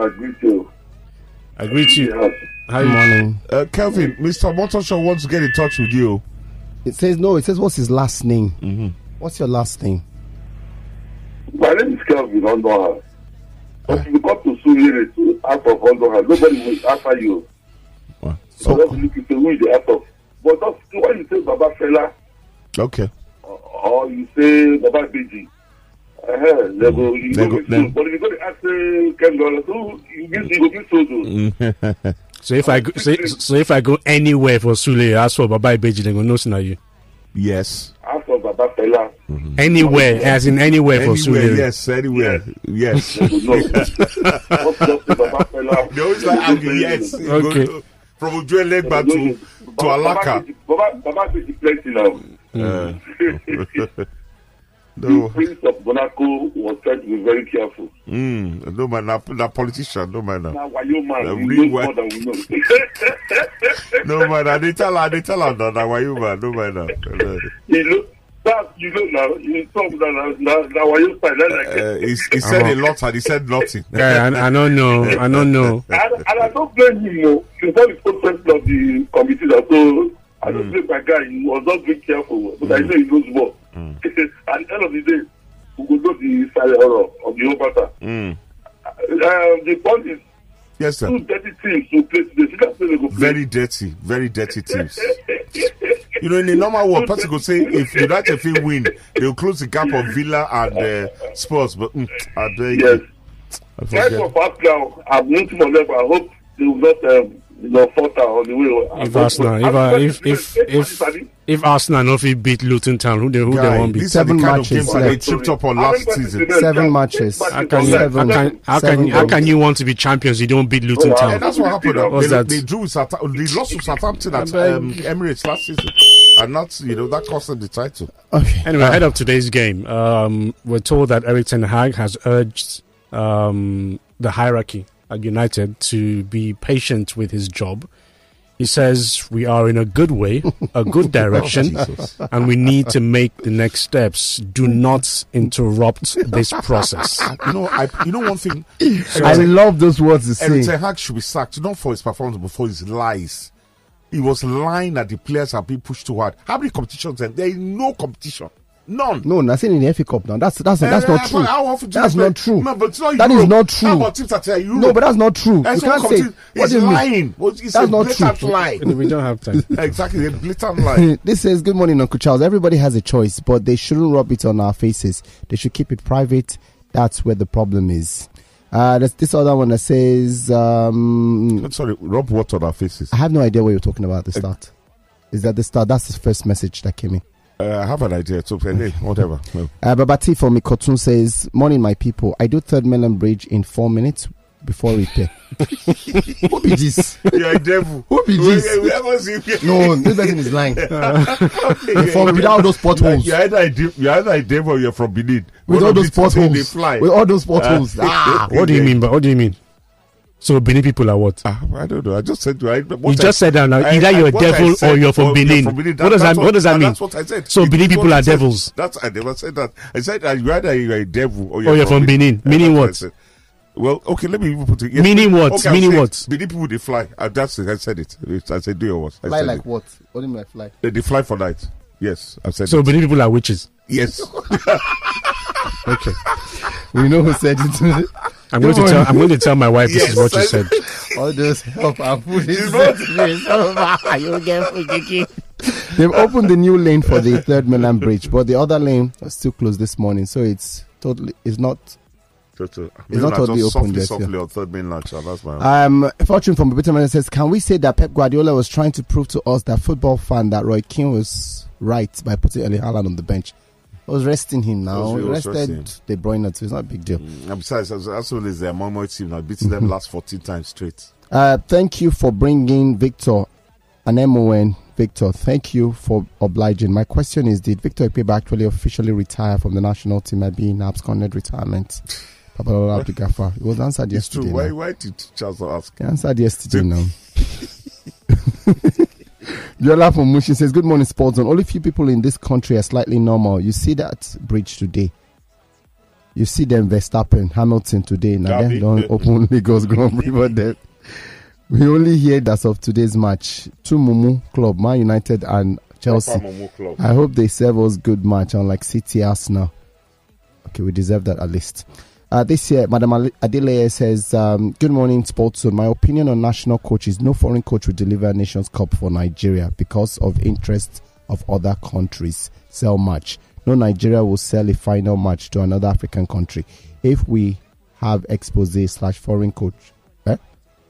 I greet you. Hi, Good morning. Kelvin, Mr. Motoshaw wants to get in touch with you. It says what's his last name? What's your last name? My name is Kelvin Ondoha. But if you come to Surrey to ask for Ondoha, nobody will answer you. So just look into who is the actor. But just when you say Baba Fela, okay, or you say Baba Beji, but if you go to ask Ken Dollars, you go give Sozo. So if I go anywhere for Sule, ask for Baba Beji, then go no na you. Yes. Ask for Baba Fela. Anywhere, as in anywhere for Sule. Yes, anywhere. Yes. They always like argue, yes. Okay. From Ujuelegba to Alaka. Baba Beji plenty now. The Prince of Monaco was trying to be very careful. No man, that politician, no man. Now, why you man? Real more than we know. No man, they tell her that why you man, no man. You know now, you talk now why you find that like he said a lot and he said nothing. Yeah, I don't know. And I don't blame him, he's not the president of the committee, so I don't blame my guy. He was not being careful, but I know he knows more. At the end of the day, we will know the side of the whole matter. The point is, yes, sir. 2 dirty teams to play today. Very dirty teams. You know, in a normal world, person could say if United win, they'll close the gap of Villa and Spurs. But I beg you. Guys for fast now, I'm rooting for them. I hope they will not falter on the way. If Arsenal no fit beat Luton Town, who they won't beat? 7 matches they tripped up on last season. 7 matches. How can you want to be champions? You don't beat Luton Town. And that's what happened. What's that? They lost to Southampton at Emirates last season, and that cost them the title. Okay. Anyway, ahead of today's game, we're told that Erik ten Hag has urged the hierarchy at United to be patient with his job. He says we are in a good way, a good direction, and we need to make the next steps. Do not interrupt this process. You know one thing. I love those words he's Erik saying. ten Hag should be sacked, not for his performance, but for his lies. He was lying that the players are being pushed too hard. How many competitions? There is no competition. None. No, nothing in the FA Cup now. That's not true. That's not true. No, but that is not true. How about teams that are Europe? No, but that's not true. You can't say. What do you lying. It's that's not true. Lie. We don't have time. Exactly, a blatant lie. This says, good morning, Uncle Charles. Everybody has a choice, but they shouldn't rub it on our faces. They should keep it private. That's where the problem is. There's this other one that says... sorry, rub what on our faces? I have no idea what you're talking about at the start. Is that the start? That's the first message that came in. I have an idea. So, whatever. No. Babati from Mikotun says, morning, my people. I do Third Mainland Bridge in 4 minutes before repair. Who be this? You're a devil. Who be this? No, this person is lying. Without those potholes. You're either a devil or you're from Benin. With all those potholes. With all those potholes. What do you mean? What do you mean? So Benin people are what? I don't know. I just said you just said that now. Either you're a devil or you're from Benin. What does that mean? That's what I said. So Benin people are devils. I never said that. I said either you're a devil or you're from Benin. Meaning what? Well, okay, let me even put it. Yes, meaning what? Okay, meaning what? Benin people they fly. That's it. I said it. I said do your what? Fly like what? What do you mean by fly? They fly for night. Yes, I've said. So Benin people are witches. Yes. Okay. We know who said it. I'm going to tell my wife this is what you said. All those help and food is They've opened the new lane for the Third Mainland Bridge, but the other lane was still closed this morning, so it's not totally open yet. Softly on Third Mainland, that's my Fortune from Bibitamana says, can we say that Pep Guardiola was trying to prove to us, that football fan, that Roy Keane was right by putting Erling Haaland on the bench? I was resting him now. He rested De Bruyne, so it's not a big deal. And besides, as well as their Momo team now beating them last 14 times straight. Thank you for bringing Victor and MON. Victor, thank you for obliging. My question is, did Victor Ikpeba actually officially retire from the national team at being absconded retirement? Papa Abdul-Ghaffar. It was answered yesterday. Why did Charles ask? He answered yesterday now. Viola from Mushi says, good morning, Sports Zone. Only few people in this country are slightly normal. You see that bridge today. You see them Verstappen, Hamilton today. Now they don't open Lagos Grand Prix, but then we only hear that of today's match. Two Mumu club, Man United and Chelsea. I hope they serve us good match, unlike City, Arsenal. Okay, we deserve that at least. This year, Madam Adeleye says, good morning, Sports Zone. My opinion on national coaches, no foreign coach will deliver Nations Cup for Nigeria because of interest of other countries. Sell match. No Nigeria will sell a final match to another African country. If we have expose/foreign coach, a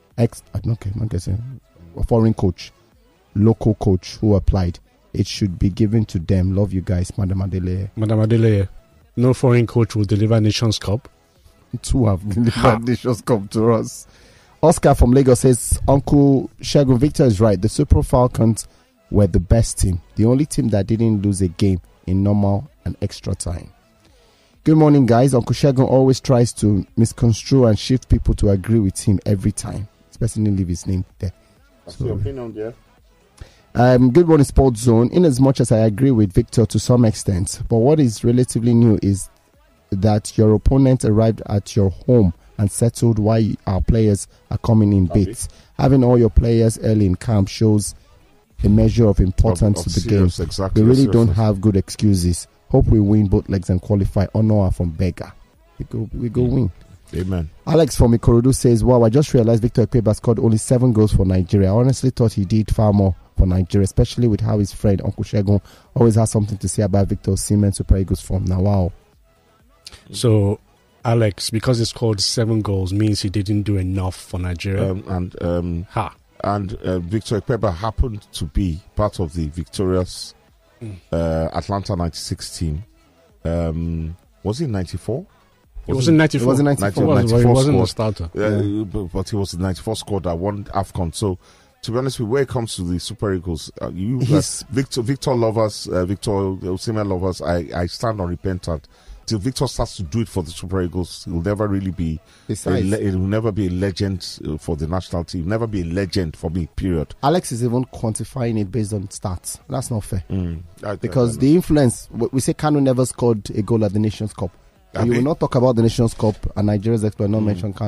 foreign coach, local coach who applied, it should be given to them. Love you guys, Madam Adeleye. Madam Adeleye, no foreign coach will deliver Nations Cup. To have delivered Nations Cup to us. Oscar from Lagos says, Uncle Shegun, Victor is right. The Super Falcons were the best team. The only team that didn't lose a game in normal and extra time. Good morning, guys. Uncle Shegun always tries to misconstrue and shift people to agree with him every time. This person didn't leave his name there. That's your opinion there. Good morning, Sports Zone. In as much as I agree with Victor to some extent, but what is relatively new is that your opponent arrived at your home and settled why our players are coming in bits. Having all your players early in camp shows a measure of importance to the game. Exactly, we really don't have good excuses. Hope we win both legs and qualify. Honor from Bega. We go win. Amen. Alex from Ikorodu says, wow, I just realized Victor Ikpeba scored only 7 goals for Nigeria. I honestly thought he did far more for Nigeria, especially with how his friend Uncle Shegun always has something to say about Victor Osimhen Super Eagles form. Now, wow. So, Alex, because he scored 7 goals, means he didn't do enough for Nigeria. And Victor Ikpeba happened to be part of the victorious Atlanta 96 team. Was it 94? It was in 94. It was in 94. He wasn't the starter. But he was the 94 squad that won AFCON. So, to be honest with you, when it comes to the Super Eagles, Victor lovers, Victor Osimhen lovers, I stand unrepentant. Till Victor starts to do it for the Super Eagles, he'll never really be. It will never be a legend for the national team. Never be a legend for me. Period. Alex is even quantifying it based on stats. That's not fair. Because the influence, we say Kanu never scored a goal at the Nations Cup. You will not talk about the Nations Cup and Nigeria's exploit, not mention Kanu.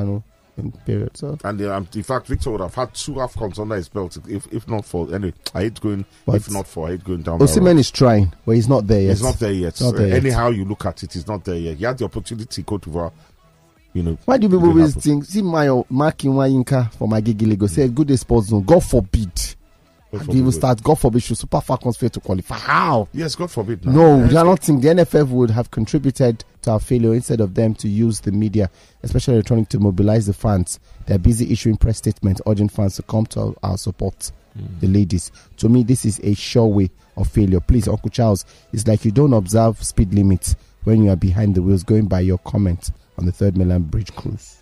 in period. So and in fact, Victor would have had 2 AFCONs under his belt if not for anyway. I hate going down. Osimhen is trying, but he's not there yet. He's not there yet. Anyhow, you look at it, he's not there yet. He had the opportunity, Cote d'Ivoire. Why do people always think? See, my marking Wayinka for my Gigi Lego said, "Good day, sports zone. God forbid." He will start. God forbid, should Super Falcons fail to qualify? How? Yes, God forbid. No, I don't think the NFF would have contributed to our failure instead of them to use the media, especially electronic, to mobilize the fans. They're busy issuing press statements urging fans to come to our support. The ladies. To me, this is a sure way of failure. Please, Uncle Charles, it's like you don't observe speed limits when you are behind the wheels, going by your comment on the 3rd Mainland Bridge cruise.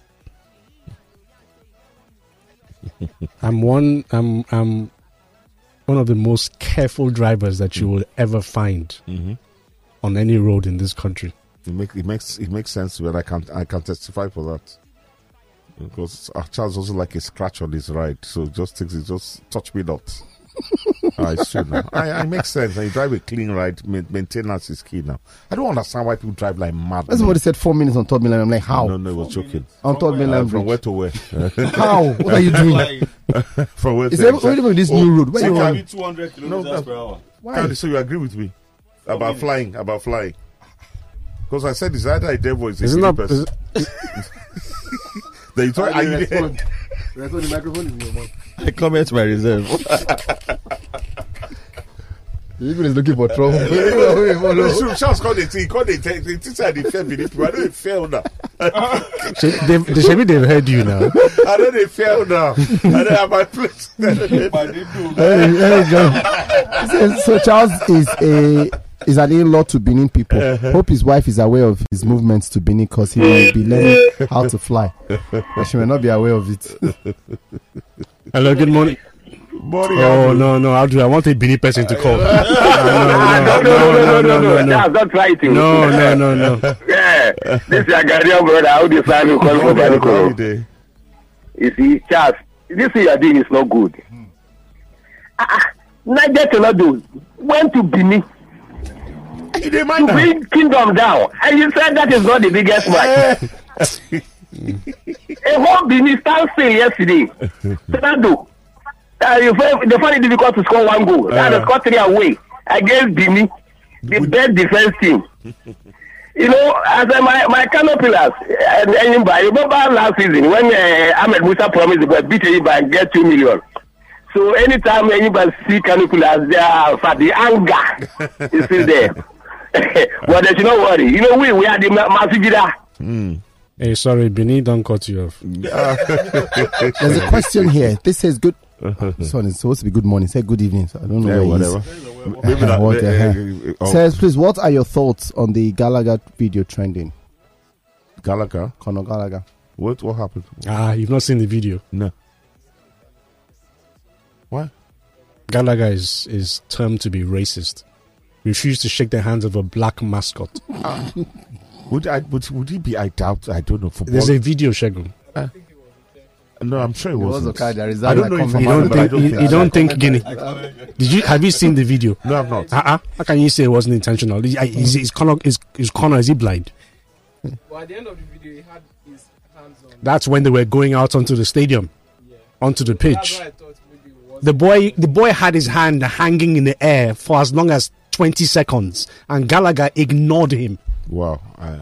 I'm one of the most careful drivers that you will ever find on any road in this country. It makes sense, but I can testify for that. Because Charles also like a scratch on his ride, so just touch me not. It's true now. I make sense. Now you drive a clean ride, maintenance is key now. I don't understand why people drive like mad. That's what he said. 4 minutes on 3rd Mainland. I'm like, how? No, it was joking. On 3rd Mainland, from where to where? How? What are you doing? From where? Is everybody this new road? Where you on? 200 kilometers per hour. Why? So you agree with me about flying? Because I said it's either a devil or it's a silly person. Then you talk. The microphone is in your mouth. I comment my reserve. Even is looking for trouble. Charles called it. He called it. He said he failed. I know he failed now. They've heard you now. I know they failed now. I don't have my place. So Charles is an in-law to Benin people. Hope his wife is aware of his movements to Benin because he will be learning how to fly. But she may not be aware of it. Hello, good morning. No, I want a Benin person to call. No. Don't try it. No. Yeah, this is a Ghanaian brother. How do you sign to call for Banikoro? You see, Charles, this thing you are doing is not good. Niger Tornado went to Benin to bring kingdom down, and you said that is not the biggest match. A whole Benin stand still yesterday. Tornado. They find it difficult to score 1 goal. They scored 3 away against Benin, the best defense team. As my Canopilas, I remember last season when Ahmed Musa promised to beat Enyimba and get 2 million. So anytime anybody see Canopilas, they are for the anger is still there. But they should not worry. We are the Masujida. Hey, sorry, Benin, don't cut you off. There's a question here. This says good. Son, it's supposed to be good morning. Say good evening. So I don't know whatever. Says, please, what are your thoughts on the Gallagher video trending? Gallagher? Conor Gallagher. What happened? You've not seen the video? No. Why? Gallagher is termed to be racist. Refused to shake the hands of a black mascot. Would he be? I doubt. I don't know. Football. There's a video, Shegun. No, I'm sure it wasn't. I don't know if you don't think Guinea. Have you seen the video? No, I've not. How can you say it wasn't intentional? Is Conor, is he blind? Well, at the end of the video, he had his hands on. That's when they were going out onto the stadium, onto the pitch. I thought maybe it The boy had his hand hanging in the air for as long as 20 seconds, and Gallagher ignored him. Wow.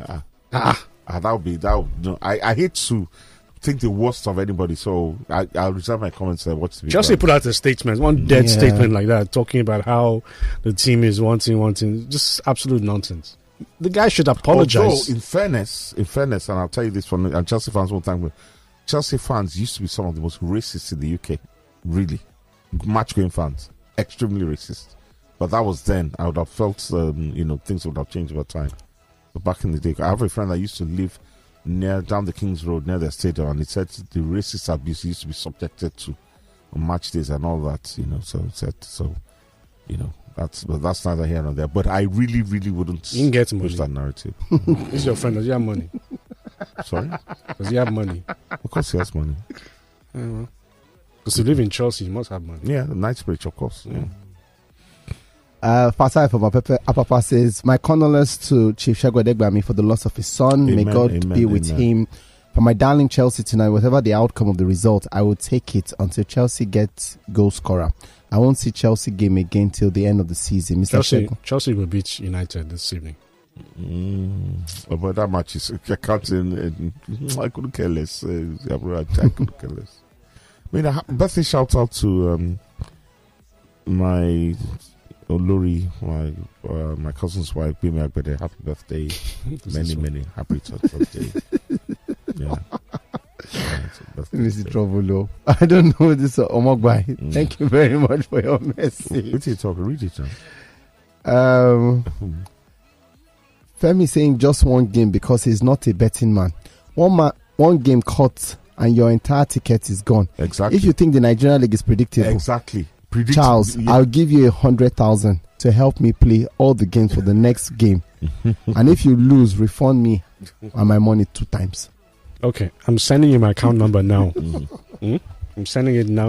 I hate to think the worst of anybody, so I'll reserve my comments and watch the video. Chelsea put out a statement, one dead statement like that, talking about how the team is wanting, just absolute nonsense. The guy should apologize. Although, in fairness, and I'll tell you this and Chelsea fans won't thank me. Chelsea fans used to be some of the most racist in the UK. Really, match-going fans, extremely racist. But that was then. I would have felt, things would have changed over time. But back in the day, I have a friend that used to live down the King's Road near the stadium, and he said the racist abuse he used to be subjected to on match days and all that. That's neither here nor there. But I really, really wouldn't push that narrative. He's your friend. Does he have money? Sorry? Does he have money? Of course he has money. Because you live in Chelsea, he must have money. Yeah, the Knightsbridge, of course. Yeah. Fasai from Apapa says, my condolences to Chief Segun Odegbami for the loss of his son. May God be with him For my darling Chelsea tonight, whatever the outcome of the result, I will take it until Chelsea gets goal scorer. I won't see Chelsea game again till the end of the season. Mr. Chelsea will beat United this evening. But that match is counting. I couldn't care less. I couldn't care less. I mean, birthday shout out to my Olori, my cousin's wife, Bimi Agbede. Happy birthday. many happy birthday. Yeah. Mr. Trouble, I don't know this Omogbai. Thank you very much for your message. What are you talking? Read it now. Femi saying just one game because he's not a betting man. One game caught and your entire ticket is gone. Exactly. If you think the Nigerian League is predictable, exactly. Charles, yeah. I'll give you 100,000 to help me play all the games for the next game. And if you lose, refund me and my money 2 times. Okay, I'm sending you my account number now. I'm sending it now.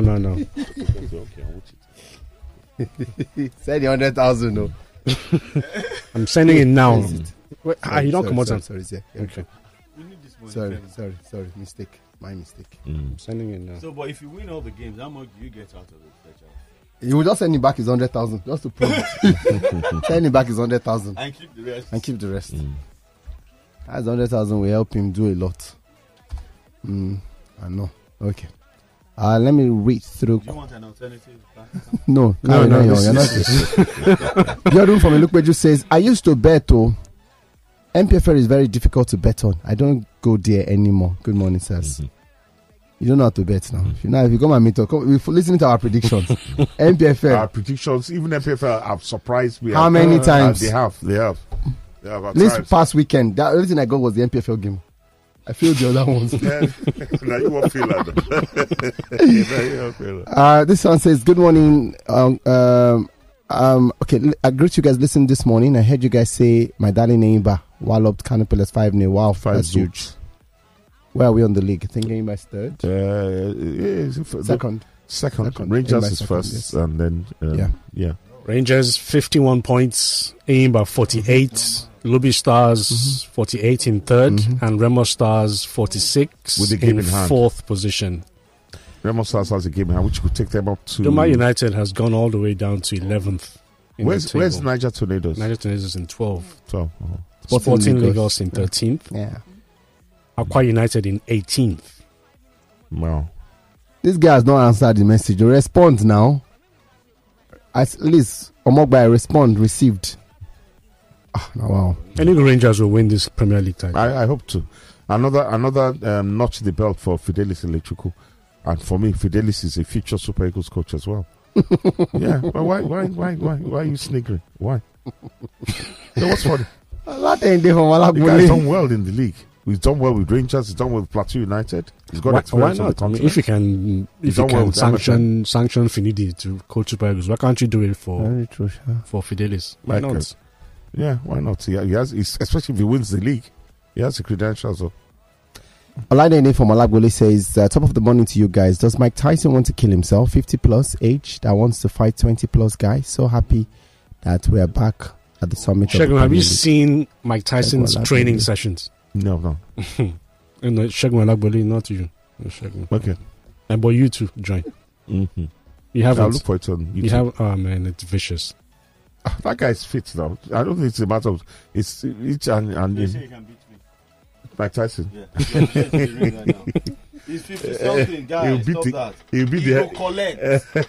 Send the 100,000, no. I'm sending it now. Wait, you don't come out. Sorry. Okay. Sorry. Mistake. My mistake. I'm sending it now. So, but if you win all the games, how much do you get out of it? He will just send him back his 100,000 just to prove it. Send him back his 100,000 and keep the rest. That's 100,000 will help him do a lot. I know. Okay. Let me read through. Do you want an alternative? No. You're not. Jordan from Elukpeju says, I used to bet. MPFL is very difficult to bet on. I don't go there anymore. Good morning, sirs. You don't know how to bet now. If you come and meet us, listen to our predictions. MPFL. Our predictions, even MPFL have surprised me. How many times? They have. This past weekend, the only thing I got was the MPFL game. I failed the other ones. Now you won't feel that. This one says, good morning. Okay, I greet you guys. Listen this morning. I heard you guys say my darling neighbor walloped Canopilas 5-0. Wow, that's huge. Where are we on the league? I think Enyimba is third. Second. Rangers is first, yes. And then yeah. Rangers 51 points. Enyimba 48. Luby Stars 48 in third, and Remo Stars 46 with the game in fourth position. Remo Stars has a game in hand, which could take them up to. Doma United has gone all the way down to 11th. Where's Niger Tornadoes? Niger Tornadoes in 12. Sporting Lagos in 13th. Yeah. Aqua United in 18th. Wow. This guy has not answered the message. You respond now. At least Omogbai received. Wow. I think the Rangers will win this Premier League title. I hope to. Another notch the belt for Fidelis Elechuku. And for me, Fidelis is a future Super Eagles coach as well. Yeah. But why are you sniggering? Why? What's funny? The guy's done well in the league. He's done well with Rangers. He's done well with Plateau United. He's got experience on the continent. If you can sanction Finidi to coach Super Eagles, why can't you do it for Fidelis? Why not? Yeah, why not? He has, especially if he wins the league, he has the credentials. Olaide from Olagbole says, top of the morning to you guys. Does Mike Tyson want to kill himself? 50 plus age that wants to fight 20 plus guys. So happy that we are back at the summit. Shegun, have you seen Mike Tyson's training sessions? No. And Shegun Olagbole, not you. Okay. But you too join. You haven't. I'll look for it on YouTube. You have. Oh man, it's vicious. That guy's fit now. I don't think it's a matter of it's each and you say you can beat me. Mike Tyson. Yeah. He's 50 something, guys. He'll will collect.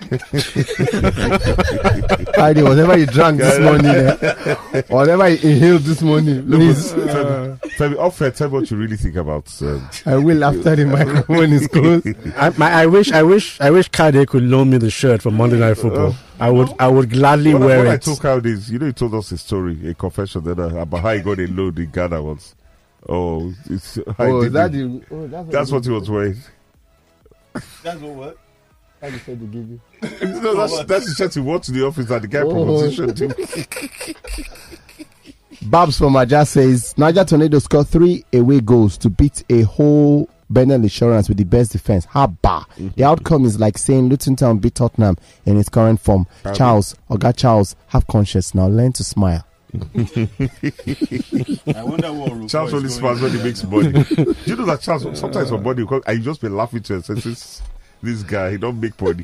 Heidi, whatever you drank this morning, whatever you inhaled this morning, please. Femi, offer, tell me what you really think about. I will after the microphone is closed. I wish Kade could loan me the shirt for Monday Night Football. I would gladly wear it. I took out this, he told us a story, a confession about how he got a load in Ghana once. That's what he was wearing. That's what? How you said to give you? No, that's the shirt he wore to the office that the guy propositioned to. Babs from Aja says Niger Tornado scored 3 away goals to beat a whole Benel Insurance with the best defense. Haba. The outcome is like saying Luton Town beat Tottenham in its current form. Charles, have conscience now. Learn to smile. I wonder what Charles only smiles when he makes money. Do you know that Charles sometimes for money, I just be laughing to yourself. This guy, he don't make money.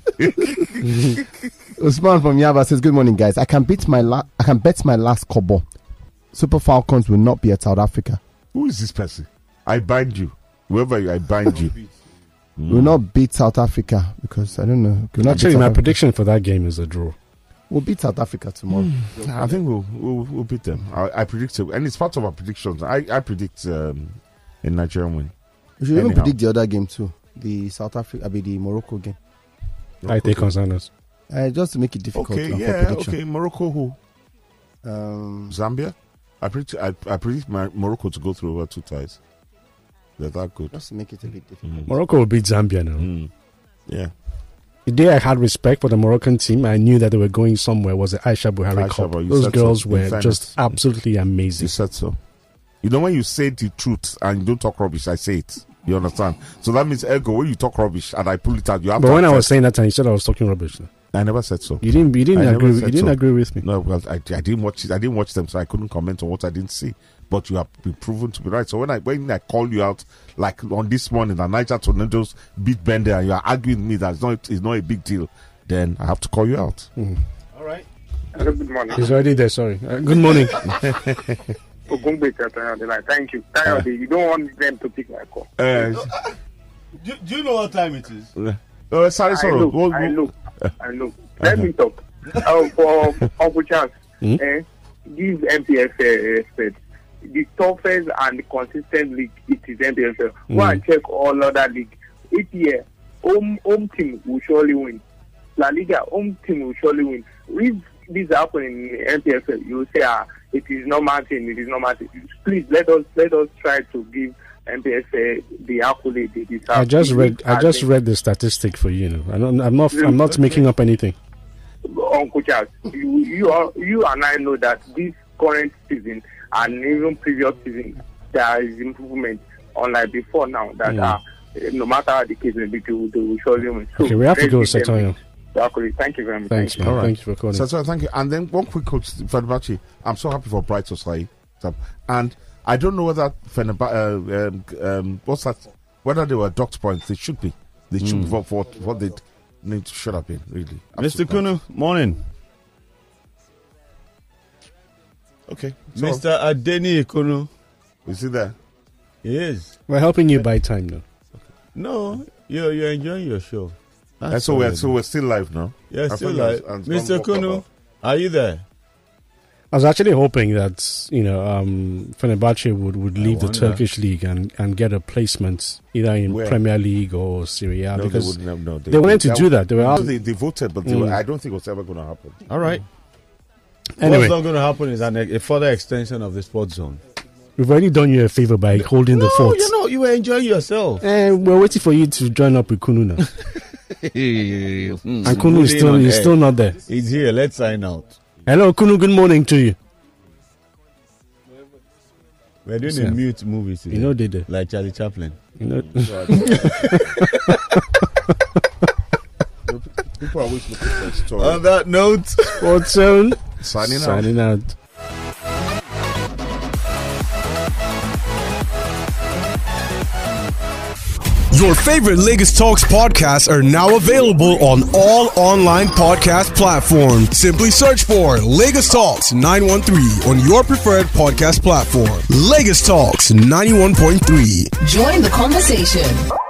Usman from Yaba says, "Good morning, guys. I can bet my last kobo. Super Falcons will not be at South Africa." Who is this person? I bind you. Whoever you, I bind you. We'll not beat South Africa because I don't know. Actually, my prediction for that game is a draw. We'll beat South Africa tomorrow. I think we'll beat them. I predict it, and it's part of our predictions. I predict a Nigerian win. You should even predict the other game too. The South Africa, the Morocco game. I take concerns. Just to make it difficult. Okay, Morocco who? Zambia. I predict Morocco to go through over 2 ties. They're that good. Just to make it a bit difficult. Morocco will beat Zambia now. Yeah. The day I had respect for the Moroccan team, I knew that they were going somewhere. Was the Aisha Buhari Cup? Those girls were just absolutely amazing. You said so. You know, when you say the truth and you don't talk rubbish, I say it. You understand? So that means, ergo, when you talk rubbish and I pull it out, you have to. But when I was saying that time, you said I was talking rubbish. I never said so. You didn't agree. You didn't agree with me. No, because I didn't watch it. I didn't watch them, so I couldn't comment on what I didn't see. But you have been proven to be right. So when I call you out, like on this morning, the Niger Tornadoes beat Bender, and you are arguing with me that it's not a big deal, then I have to call you out. All right. Hello, good morning. He's already there. Sorry. Good morning. Thank you. You don't want them to pick my call. Do you know what time it is? Sorry. I know. Let me talk. For Uncle Chance, give MPFL respect. The toughest and the consistent league, it is MPFL. Go and check all other league. Each year, home team will surely win. La Liga, home team will surely win. If this happens in MPFL, you will say, it is normal thing. It is normal thing. Please let us try to give MPFL the accolade they deserve. I just read the statistic for you. I'm not making up anything. Uncle Charles, you and I know that this current season and even previous season there is improvement, unlike before now. That no matter how the case may be, they will surely win. So okay, we have to go, Satoyo. Thank you very much. Thanks, man. All right. Thank you for calling. Satoyo, thank you. And then one quick coach, Fenerbahce. I'm so happy for Bright Society. And I don't know whether what's that? Whether they were docked points. They should be. They should be for what they need to shut up in. Really, Mr. Kunu, morning. Okay, so Mr. Adeni Kunu, is he there? He is. We're helping you buy time now. No, you're enjoying your show. So we're still live now. Yeah, still live. Mr. Kunu, are you there? I was actually hoping that Fenerbahce would leave the Turkish league and get a placement either in Premier League or Serie A, because they wanted to do that. They voted, but I don't think it was ever going to happen. All right. Anyway, what's not going to happen is a further extension of the sports zone. We've already done you a favor by holding the fort. You were enjoying yourself. We're waiting for you to join up with Kunu now. And Kunu is still not there. He's here. Let's sign out. Hello, Kunu. Good morning to you. We're doing a mute movie today. They did. Like Charlie Chaplin. People are always looking for a story. On that note, Sports Zone signing out. Your favorite Lagos Talks podcasts are now available on all online podcast platforms. Simply search for Lagos Talks 913 on your preferred podcast platform. Lagos Talks 91.3. Join the conversation.